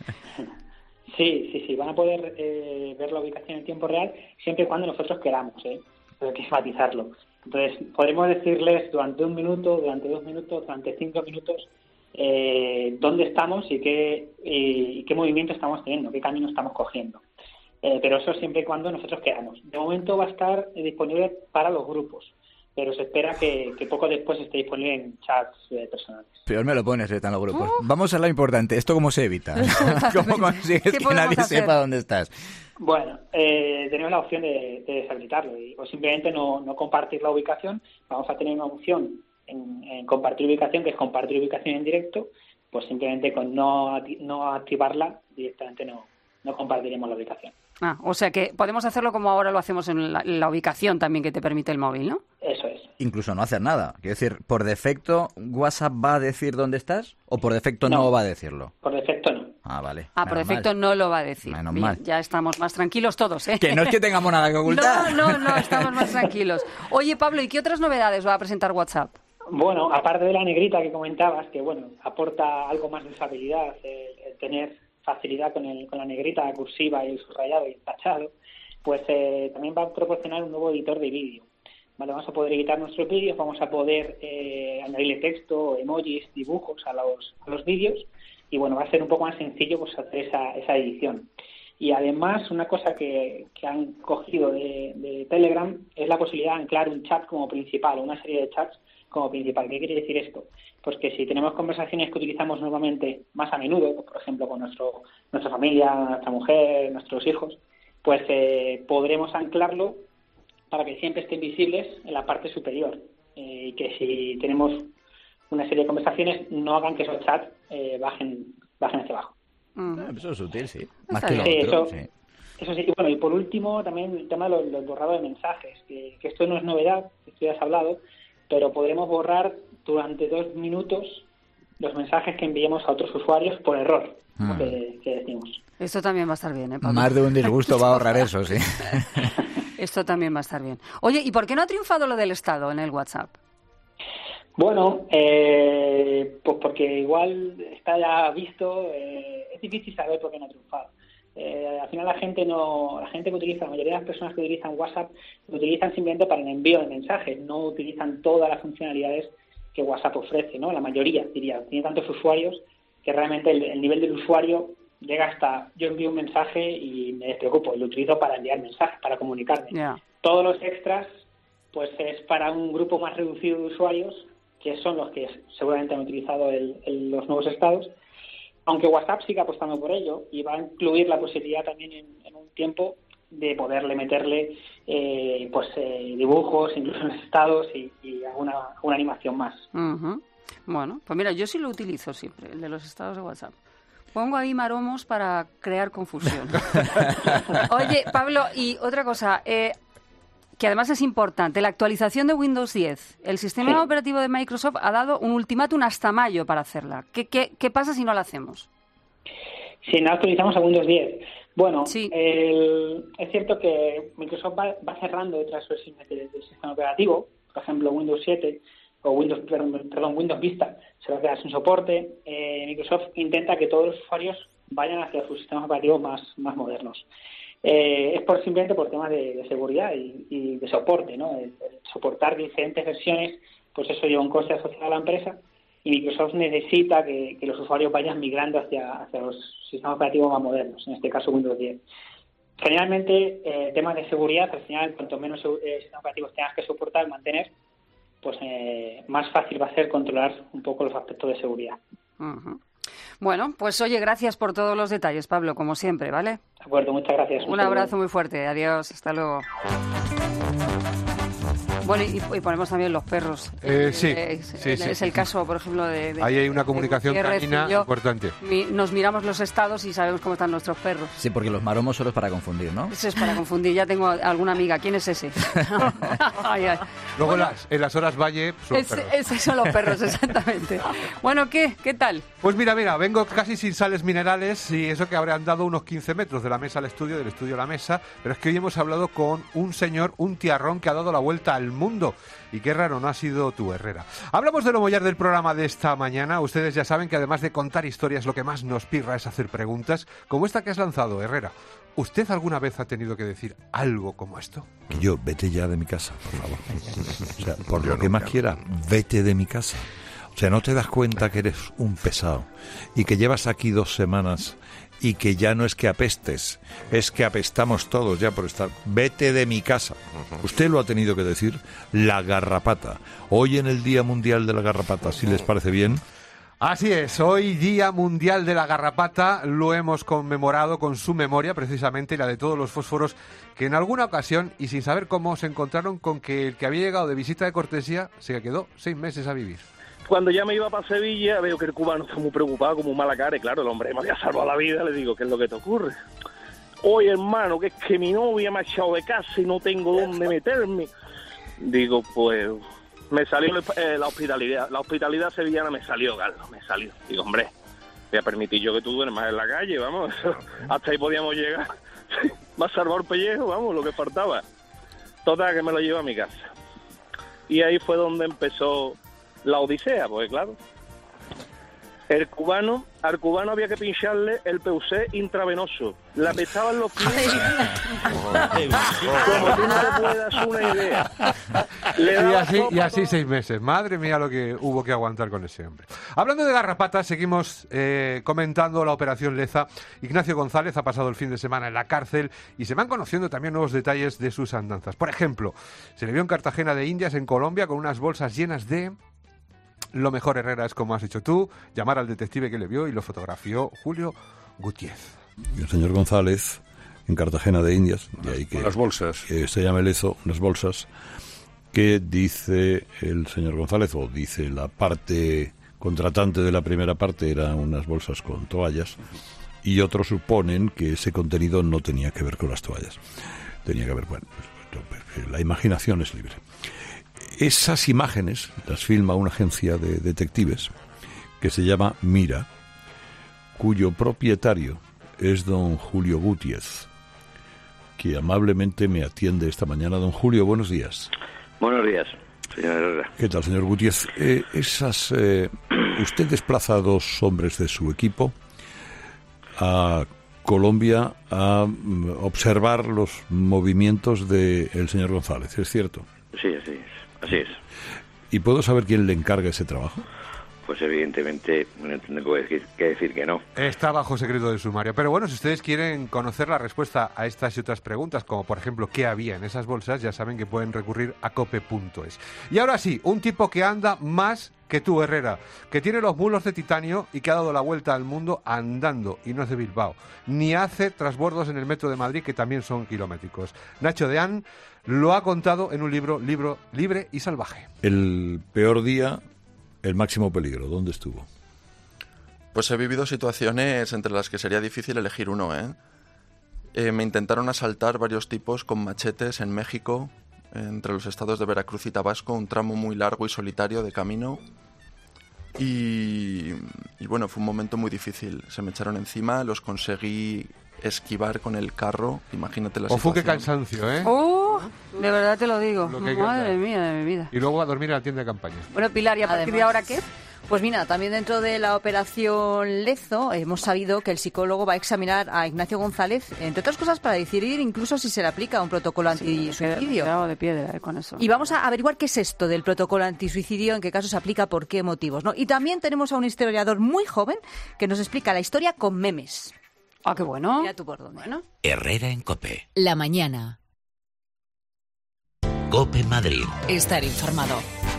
Sí, sí, sí, van a poder eh, ver la ubicación en tiempo real siempre y cuando nosotros queramos, ¿eh? Pero hay que matizarlo. Entonces, podremos decirles durante un minuto, durante dos minutos, durante cinco minutos eh, dónde estamos y qué, y, y qué movimiento estamos teniendo, qué camino estamos cogiendo. Eh, pero eso siempre y cuando nosotros queramos. De momento va a estar disponible para los grupos, pero se espera que, que poco después esté disponible en chats eh, personales. Peor me lo pones, eh, en los grupos. Uh. Vamos a lo importante. ¿Esto cómo se evita? ¿Cómo consigues que nadie hacer? sepa dónde estás? Bueno, eh, tenemos la opción de, de deshabilitarlo y, o simplemente no, no compartir la ubicación. Vamos a tener una opción en, en compartir ubicación, que es compartir ubicación en directo. Pues simplemente con no, no activarla, directamente no, no compartiremos la ubicación. Ah, o sea que podemos hacerlo como ahora lo hacemos en la, la ubicación también que te permite el móvil, ¿no? Eso es. Incluso no hacer nada. Quiero decir, ¿por defecto WhatsApp va a decir dónde estás o por defecto no, no va a decirlo? Por defecto no. Ah, vale. Ah, por defecto mal. No lo va a decir. Menos Bien, mal. Ya estamos más tranquilos todos, ¿eh? Que no es que tengamos nada que ocultar. No, no, no, estamos más tranquilos. Oye, Pablo, ¿y qué otras novedades va a presentar WhatsApp? Bueno, aparte de la negrita que comentabas, que bueno, aporta algo más de usabilidad, el, el tener facilidad con, el, con la negrita, la cursiva y el subrayado y el tachado, pues eh, también va a proporcionar un nuevo editor de vídeo. Vale, vamos a poder editar nuestros vídeos, vamos a poder eh, añadirle texto, emojis, dibujos a los, a los vídeos y bueno, va a ser un poco más sencillo pues hacer esa, esa edición. Y además, una cosa que, que han cogido de, de Telegram es la posibilidad de anclar un chat como principal, una serie de chats como principal. ¿Qué quiere decir esto? Pues que si tenemos conversaciones que utilizamos normalmente más a menudo, por ejemplo con nuestro nuestra familia, nuestra mujer, nuestros hijos, pues eh, podremos anclarlo para que siempre estén visibles en la parte superior eh, y que si tenemos una serie de conversaciones no hagan que esos chats eh, bajen bajen hacia abajo. Mm. Eso es útil, sí. Más que lo sí, otro, eso, sí. Eso sí. Y bueno, y por último también el tema de los, los borrados de mensajes, que, que esto no es novedad, esto ya has hablado, pero podremos borrar durante dos minutos los mensajes que enviemos a otros usuarios por error, mm. que, que decimos. Esto también va a estar bien, ¿eh, Pablo? Más de un disgusto va a ahorrar eso, sí. Esto también va a estar bien. Oye, ¿y por qué no ha triunfado lo del Estado en el WhatsApp? Bueno, eh, pues porque igual está ya visto, eh, es difícil saber por qué no ha triunfado. Eh, al final la gente no, la gente que utiliza, la mayoría de las personas que utilizan WhatsApp lo utilizan simplemente para el envío de mensajes, no utilizan todas las funcionalidades que WhatsApp ofrece, ¿no? La mayoría, diría, tiene tantos usuarios que realmente el, el nivel del usuario llega hasta yo envío un mensaje y me despreocupo, lo utilizo para enviar mensajes, para comunicarme. Yeah. Todos los extras, pues es para un grupo más reducido de usuarios, que son los que seguramente han utilizado el, el, los nuevos estados, aunque WhatsApp sigue apostando por ello y va a incluir la posibilidad también en, en un tiempo de poderle meterle eh, pues eh, dibujos, incluso en estados y, y alguna, alguna animación más. Uh-huh. Bueno, pues mira, yo sí lo utilizo siempre, el de los estados de WhatsApp. Pongo ahí maromos para crear confusión. Oye, Pablo, y otra cosa, eh, que además es importante, la actualización de Windows diez. El sistema sí. operativo de Microsoft ha dado un ultimátum hasta mayo para hacerla. ¿Qué, qué, qué pasa si no la hacemos? Si no actualizamos a Windows diez. Bueno, sí. el, es cierto que Microsoft va, va cerrando otras versiones del, del sistema operativo, por ejemplo Windows siete o Windows, perdón, perdón Windows Vista se va a quedar sin soporte. Eh, Microsoft intenta que todos los usuarios vayan hacia sus sistemas operativos más, más modernos. Eh, es por simplemente por temas de, de seguridad y, y de soporte, ¿no? El, el soportar diferentes versiones, pues eso lleva un coste asociado a la empresa y Microsoft necesita que, que los usuarios vayan migrando hacia, hacia los sistemas operativos más modernos, en este caso Windows diez. Generalmente, eh, temas de seguridad, al final, cuanto menos eh, sistemas operativos tengas que soportar, mantener, pues eh, más fácil va a ser controlar un poco los aspectos de seguridad. Uh-huh. Bueno, pues oye, gracias por todos los detalles, Pablo, como siempre, ¿vale? De acuerdo, muchas gracias. Un abrazo muy fuerte, adiós, hasta luego. Bueno, y, y ponemos también los perros. Eh, sí, eh, sí, es, sí. Es el caso, por ejemplo, de... de Ahí hay una comunicación canina importante. Mi, nos miramos los estados y sabemos cómo están nuestros perros. Sí, porque los maromos solo es para confundir, ¿no? Eso es para confundir. Ya tengo alguna amiga. ¿Quién es ese? ay, ay. Luego bueno, las, en las horas valle son es, perros. Esos son los perros, exactamente. Bueno, ¿qué? ¿Qué tal? Pues mira, mira, vengo casi sin sales minerales y eso que habré andado unos quince metros de la mesa al estudio, del estudio a la mesa, pero es que hoy hemos hablado con un señor, un tiarrón que ha dado la vuelta al mundo. Y qué raro no ha sido tú, Herrera. Hablamos de lo mollar del programa de esta mañana. Ustedes ya saben que además de contar historias, lo que más nos pirra es hacer preguntas, como esta que has lanzado, Herrera. ¿Usted alguna vez ha tenido que decir algo como esto? Yo, vete ya de mi casa, por favor. O sea, por lo que más quiera, vete de mi casa. O sea, ¿no te das cuenta que eres un pesado y que llevas aquí dos semanas y que ya no es que apestes, es que apestamos todos ya por estar? Vete de mi casa. Usted lo ha tenido que decir, la garrapata. Hoy en el Día Mundial de la Garrapata, si les parece bien. Así es, hoy Día Mundial de la Garrapata, lo hemos conmemorado con su memoria, precisamente, y la de todos los fósforos que en alguna ocasión, y sin saber cómo, se encontraron con que el que había llegado de visita de cortesía se quedó seis meses a vivir. Cuando ya me iba para Sevilla, veo que el cubano está muy preocupado, como un mala cara, y claro, el hombre me había salvado la vida, le digo, ¿qué es lo que te ocurre? Oye, hermano, que es que mi novia me ha echado de casa y no tengo dónde meterme. Digo, pues, me salió eh, la hospitalidad, la hospitalidad sevillana me salió, Carlos, me salió. Digo, hombre, voy a permitir yo que tú duermas en la calle, vamos, hasta ahí podíamos llegar. Me ha salvado el pellejo, vamos, lo que faltaba. Total, que me lo llevo a mi casa. Y ahí fue donde empezó la odisea, porque claro, el cubano, al cubano había que pincharle el P U C intravenoso. Le apestaban los pies. Como tú no te puedes dar una idea. Y así, y así seis meses. Madre mía lo que hubo que aguantar con ese hombre. Hablando de garrapatas, seguimos eh, comentando la operación Leza. Ignacio González ha pasado el fin de semana en la cárcel y se van conociendo también nuevos detalles de sus andanzas. Por ejemplo, se le vio en Cartagena de Indias, en Colombia, con unas bolsas llenas de... Lo mejor, Herrera, es como has dicho tú, llamar al detective que le vio y lo fotografió Julio Gutiérrez. El señor González, en Cartagena de Indias, de ahí que, las bolsas. Que se llama Lezo, unas bolsas, que dice el señor González, o dice la parte contratante de la primera parte, eran unas bolsas con toallas, y otros suponen que ese contenido no tenía que ver con las toallas. Tenía que ver, bueno, pues, la imaginación es libre. Esas imágenes las filma una agencia de detectives que se llama Mira, cuyo propietario es don Julio Gutiérrez, que amablemente me atiende esta mañana. Don Julio, buenos días. Buenos días, señor Herrera. ¿Qué tal, señor Gutiérrez? Eh, esas, eh, usted desplaza a dos hombres de su equipo a Colombia a mm, observar los movimientos del señor González, ¿es cierto? Sí, así es. Así es. ¿Y puedo saber quién le encarga ese trabajo? pues evidentemente no tengo que decir, que decir que no. Está bajo secreto de sumario. Pero bueno, si ustedes quieren conocer la respuesta a estas y otras preguntas, como por ejemplo qué había en esas bolsas, ya saben que pueden recurrir a cope punto es. Y ahora sí, un tipo que anda más que tú, Herrera, que tiene los mulos de titanio y que ha dado la vuelta al mundo andando, y no es de Bilbao, ni hace transbordos en el metro de Madrid, que también son kilométricos. Nacho Deán lo ha contado en un libro, libro libre y salvaje. El peor día, el máximo peligro, ¿dónde estuvo? Pues he vivido situaciones entre las que sería difícil elegir uno, ¿eh? Eh, me intentaron asaltar varios tipos con machetes en México, entre los estados de Veracruz y Tabasco, un tramo muy largo y solitario de camino. Y, y bueno, fue un momento muy difícil. Se me echaron encima, los conseguí esquivar con el carro. Imagínate la situación. situación. O qué cansancio, ¿eh? ¡Oh! De verdad te lo digo. Lo que Madre mía de mi vida. Y luego a dormir en la tienda de campaña. Bueno, Pilar, ¿y a partir Además, de ahora qué? Pues mira, también dentro de la operación Lezo hemos sabido que el psicólogo va a examinar a Ignacio González, entre otras cosas, para decidir incluso si se le aplica un protocolo antisuicidio. Sí, de piedra eh, con eso. Y vamos a averiguar qué es esto del protocolo antisuicidio, en qué caso se aplica, por qué motivos, ¿no? Y también tenemos a un historiador muy joven que nos explica la historia con memes. Ah, qué bueno. Mira tú por dónde. Bueno. Herrera en COPE. La mañana. COPE Madrid. Estar informado.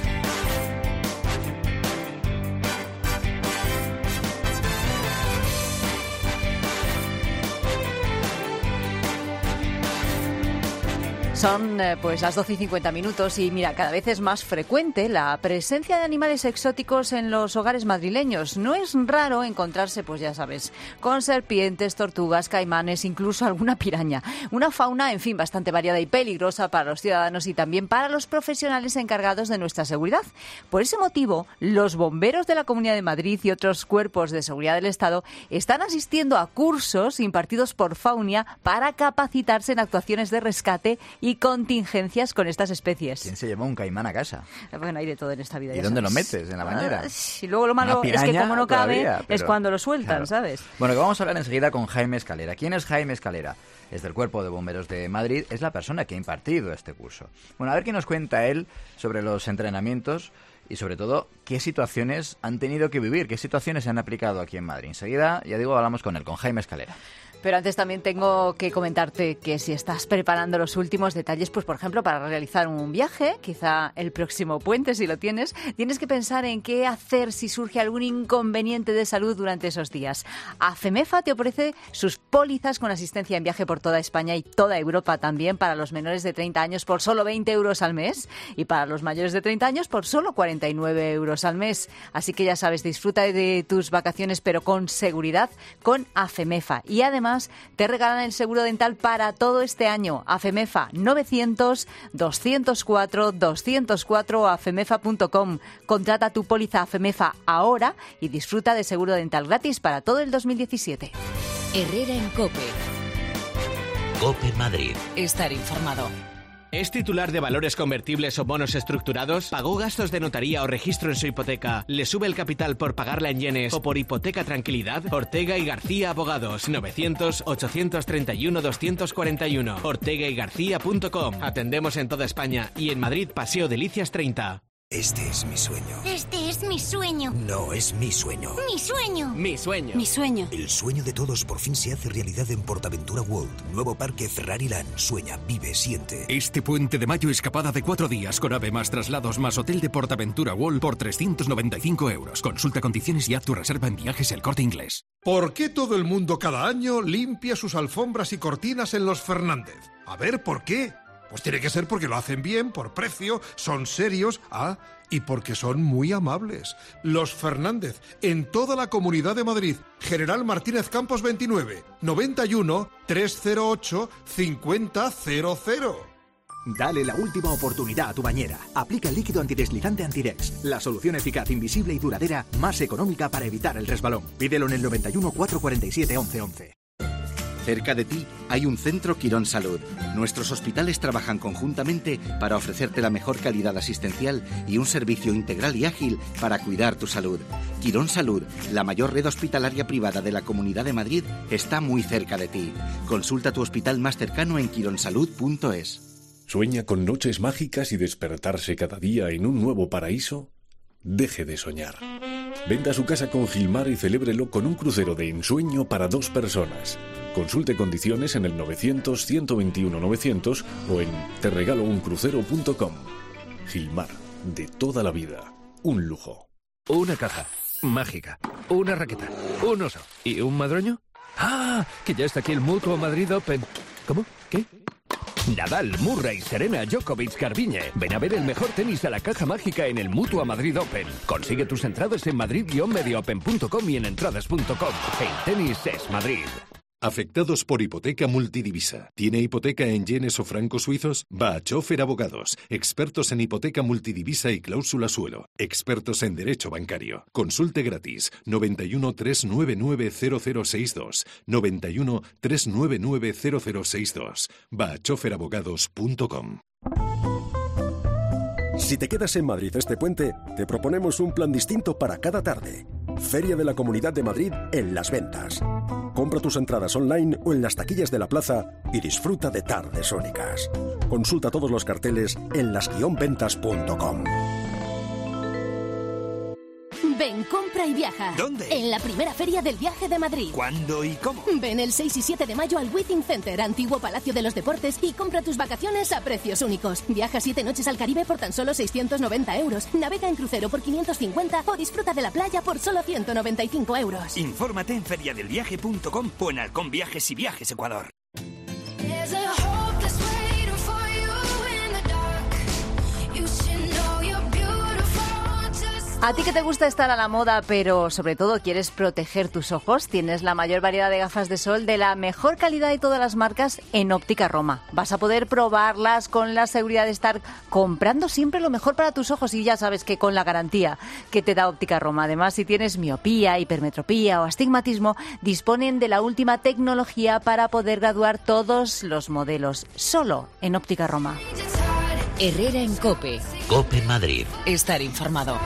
Son eh, pues las doce y cincuenta minutos y mira, cada vez es más frecuente la presencia de animales exóticos en los hogares madrileños. No es raro encontrarse, pues ya sabes, con serpientes, tortugas, caimanes, incluso alguna piraña. Una fauna, en fin, bastante variada y peligrosa para los ciudadanos y también para los profesionales encargados de nuestra seguridad. Por ese motivo, los bomberos de la Comunidad de Madrid y otros cuerpos de seguridad del Estado están asistiendo a cursos impartidos por Faunia para capacitarse en actuaciones de rescate y contingencias con estas especies. ¿Quién se llevó un caimán a casa? Bueno, hay de todo en esta vida. ¿Y dónde sabes. Lo metes? ¿En la bañera? Ah, y luego lo malo es que como no cabe, todavía, pero... es cuando lo sueltan, claro. ¿sabes? Bueno, que vamos a hablar enseguida con Jaime Escalera. ¿Quién es Jaime Escalera? Es del Cuerpo de Bomberos de Madrid, es la persona que ha impartido este curso. Bueno, a ver qué nos cuenta él sobre los entrenamientos y sobre todo qué situaciones han tenido que vivir, qué situaciones se han aplicado aquí en Madrid. Enseguida, ya digo, hablamos con él, con Jaime Escalera. Pero antes también tengo que comentarte que si estás preparando los últimos detalles, pues por ejemplo para realizar un viaje, quizá el próximo puente si lo tienes, tienes que pensar en qué hacer si surge algún inconveniente de salud durante esos días. AFEMEFA te ofrece sus pólizas con asistencia en viaje por toda España y toda Europa también para los menores de treinta años por solo veinte euros al mes y para los mayores de treinta años por solo cuarenta y nueve euros al mes. Así que ya sabes, disfruta de tus vacaciones pero con seguridad con AFEMEFA. Y además te regalan el seguro dental para todo este año. AFEMEFA novecientos, doscientos cuatro, doscientos cuatro o afemefa punto com. Contrata tu póliza AFEMEFA ahora y disfruta de seguro dental gratis para todo el dos mil diecisiete. Herrera en COPE. COPE Madrid. Estar informado. ¿Es titular de valores convertibles o bonos estructurados? ¿Pagó gastos de notaría o registro en su hipoteca? ¿Le sube el capital por pagarla en yenes o por hipoteca tranquilidad? Ortega y García Abogados. novecientos, ochocientos treinta y uno, doscientos cuarenta y uno. ortega y garcía punto com. Atendemos en toda España y en Madrid, Paseo Delicias treinta. Este es mi sueño. Este es mi sueño. No, es mi sueño. Mi sueño. Mi sueño. Mi sueño. El sueño de todos por fin se hace realidad en Portaventura World. Nuevo parque Ferrari Land. Sueña, vive, siente. Este puente de mayo, escapada de cuatro días con AVE más traslados más hotel de Portaventura World por trescientos noventa y cinco euros. Consulta condiciones y haz tu reserva en Viajes El Corte Inglés. ¿Por qué todo el mundo cada año limpia sus alfombras y cortinas en los Fernández? A ver, ¿por qué? Pues tiene que ser porque lo hacen bien, por precio, son serios, ah, y porque son muy amables. Los Fernández, en toda la Comunidad de Madrid. General Martínez Campos veintinueve, noventa y uno, trescientos ocho, cincuenta cero cero. Dale la última oportunidad a tu bañera. Aplica el líquido antideslizante Antidex, la solución eficaz, invisible y duradera más económica para evitar el resbalón. Pídelo en el noventa y uno, cuatrocientos cuarenta y siete, once once. Cerca de ti hay un centro Quirón Salud. Nuestros hospitales trabajan conjuntamente para ofrecerte la mejor calidad asistencial y un servicio integral y ágil para cuidar tu salud. Quirón Salud, la mayor red hospitalaria privada de la Comunidad de Madrid, está muy cerca de ti. Consulta tu hospital más cercano en quironsalud punto es. ¿Sueña con noches mágicas y despertarse cada día en un nuevo paraíso? Deje de soñar. Venda su casa con Gilmar y celébrelo con un crucero de ensueño para dos personas. Consulte condiciones en el novecientos, ciento veintiuno, novecientos o en te regalo un crucero punto com. Gilmar, de toda la vida. Un lujo. Una caja mágica, una raqueta, un oso y un madroño. ¡Ah! Que ya está aquí el Mutuo Madrid Open. ¿Cómo? ¿Qué? Nadal, Murray, Serena, Djokovic, Garbiñe. Ven a ver el mejor tenis a la caja mágica en el Mutua Madrid Open. Consigue tus entradas en madrid guion media open punto com y en entradas punto com. El tenis es Madrid. Afectados por hipoteca multidivisa. ¿Tiene hipoteca en yenes o francos suizos? Va a Chofer Abogados, expertos en hipoteca multidivisa y cláusula suelo, expertos en derecho bancario. Consulte gratis noventa y uno, trescientos noventa y nueve, cero cero sesenta y dos, noventa y uno, trescientos noventa y nueve, cero cero sesenta y dos. Va a chofer abogados punto com. Si te quedas en Madrid este puente, te proponemos un plan distinto para cada tarde. Feria de la Comunidad de Madrid en Las Ventas. Compra tus entradas online o en las taquillas de la plaza y disfruta de tardes únicas. Consulta todos los carteles en las guion ventas punto com. Ven, compra y viaja. ¿Dónde? En la primera feria del viaje de Madrid. ¿Cuándo y cómo? Ven el seis y siete de mayo al Withing Center, antiguo Palacio de los Deportes, y compra tus vacaciones a precios únicos. Viaja siete noches al Caribe por tan solo seiscientos noventa euros. Navega en crucero por quinientos cincuenta o disfruta de la playa por solo ciento noventa y cinco euros. Infórmate en feria del viaje punto com o en Halcón Viajes y Viajes Ecuador. A ti que te gusta estar a la moda, pero sobre todo quieres proteger tus ojos, tienes la mayor variedad de gafas de sol de la mejor calidad de todas las marcas en Óptica Roma. Vas a poder probarlas con la seguridad de estar comprando siempre lo mejor para tus ojos y ya sabes que con la garantía que te da Óptica Roma. Además, si tienes miopía, hipermetropía o astigmatismo, disponen de la última tecnología para poder graduar todos los modelos, solo en Óptica Roma. Herrera en COPE. COPE Madrid. Estar informado.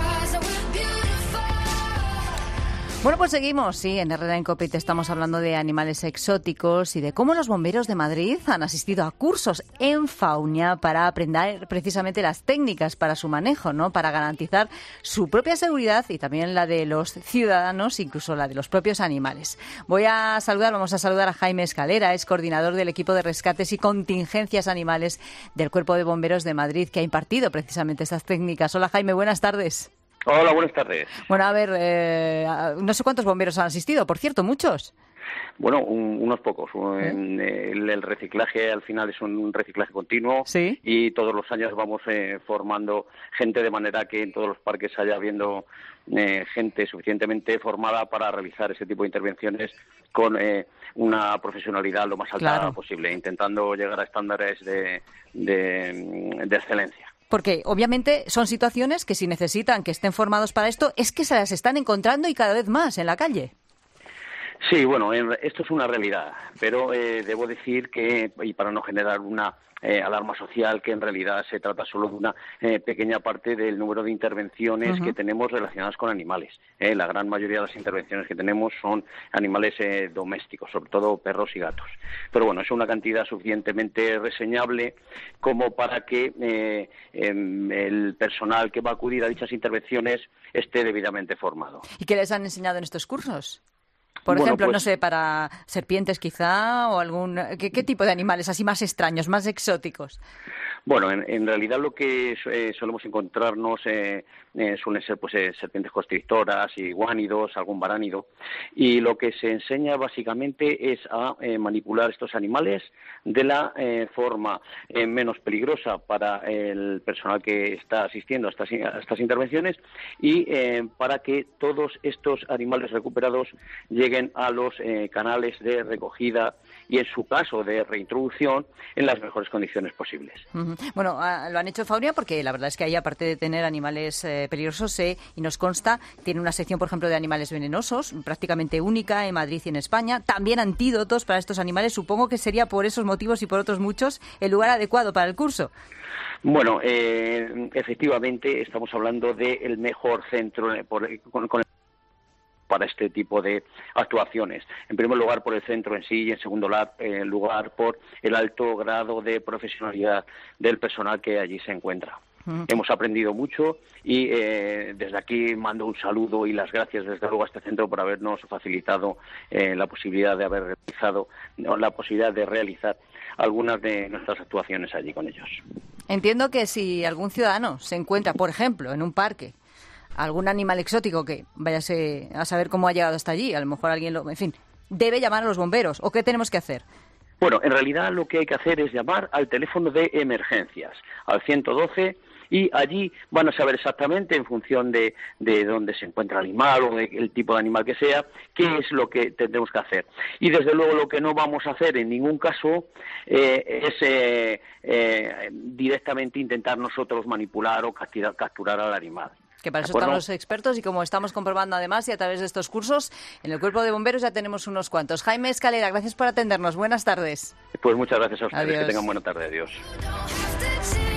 Bueno, pues seguimos, sí, en Herrera en COPE te estamos hablando de animales exóticos y de cómo los bomberos de Madrid han asistido a cursos en Faunia para aprender precisamente las técnicas para su manejo, ¿no? Para garantizar su propia seguridad y también la de los ciudadanos, incluso la de los propios animales. Voy a saludar, vamos a saludar a Jaime Escalera, es coordinador del equipo de rescates y contingencias animales del Cuerpo de Bomberos de Madrid, que ha impartido precisamente estas técnicas. Hola Jaime, buenas tardes. Hola, buenas tardes. Bueno, a ver, eh, no sé cuántos bomberos han asistido, por cierto, ¿muchos? Bueno, un, unos pocos. ¿Eh? El, el reciclaje al final es un reciclaje continuo. ¿Sí? Y todos los años vamos eh, formando gente de manera que en todos los parques haya habiendo eh, gente suficientemente formada para realizar ese tipo de intervenciones con eh, una profesionalidad lo más alta claro. posible, intentando llegar a estándares de, de, de excelencia. Porque obviamente son situaciones que si necesitan que estén formados para esto, es que se las están encontrando y cada vez más en la calle. Sí, bueno, esto es una realidad, pero eh, debo decir que, y para no generar una eh, alarma social, que en realidad se trata solo de una eh, pequeña parte del número de intervenciones uh-huh. que tenemos relacionadas con animales. Eh, la gran mayoría de las intervenciones que tenemos son animales eh, domésticos, sobre todo perros y gatos. Pero bueno, es una cantidad suficientemente reseñable como para que eh, eh, el personal que va a acudir a dichas intervenciones esté debidamente formado. ¿Y qué les han enseñado en estos cursos? Por bueno, ejemplo, pues, no sé, para serpientes quizá, o algún... ¿Qué, qué tipo de animales así más extraños, más exóticos? Bueno, en, en realidad lo que eh, solemos encontrarnos eh, eh, suelen ser pues eh, serpientes constrictoras, iguánidos, algún varánido, y lo que se enseña básicamente es a eh, manipular estos animales de la eh, forma eh, menos peligrosa para el personal que está asistiendo a estas, a estas intervenciones y eh, para que todos estos animales recuperados lleguen a los eh, canales de recogida y, en su caso, de reintroducción en las mejores condiciones posibles. Uh-huh. Bueno, uh, lo han hecho Faunia porque la verdad es que ahí, aparte de tener animales eh, peligrosos, eh, y nos consta, tiene una sección, por ejemplo, de animales venenosos, prácticamente única en Madrid y en España. También antídotos para estos animales. Supongo que sería por esos motivos y por otros muchos el lugar adecuado para el curso. Bueno, eh, efectivamente estamos hablando del mejor centro eh, por, con, con el para este tipo de actuaciones. En primer lugar, por el centro en sí y, en segundo lugar, por el alto grado de profesionalidad del personal que allí se encuentra. Uh-huh. Hemos aprendido mucho y eh, desde aquí mando un saludo y las gracias desde luego a este centro por habernos facilitado eh, la posibilidad de haber realizado, no, la posibilidad de realizar algunas de nuestras actuaciones allí con ellos. Entiendo que si algún ciudadano se encuentra, por ejemplo, en un parque, algún animal exótico que váyase a saber cómo ha llegado hasta allí, a lo mejor alguien lo... En fin, debe llamar a los bomberos. ¿O qué tenemos que hacer? Bueno, en realidad lo que hay que hacer es llamar al teléfono de emergencias, al ciento doce, y allí van a saber exactamente, en función de, de dónde se encuentra el animal o del tipo de animal que sea, qué es lo que tendremos que hacer. Y desde luego lo que no vamos a hacer en ningún caso eh, es eh, eh, directamente intentar nosotros manipular o capturar, capturar al animal. Que para eso están los expertos y como estamos comprobando además y a través de estos cursos, en el Cuerpo de Bomberos ya tenemos unos cuantos. Jaime Escalera, gracias por atendernos. Buenas tardes. Pues muchas gracias a ustedes. Adiós. Que tengan buena tarde. Adiós.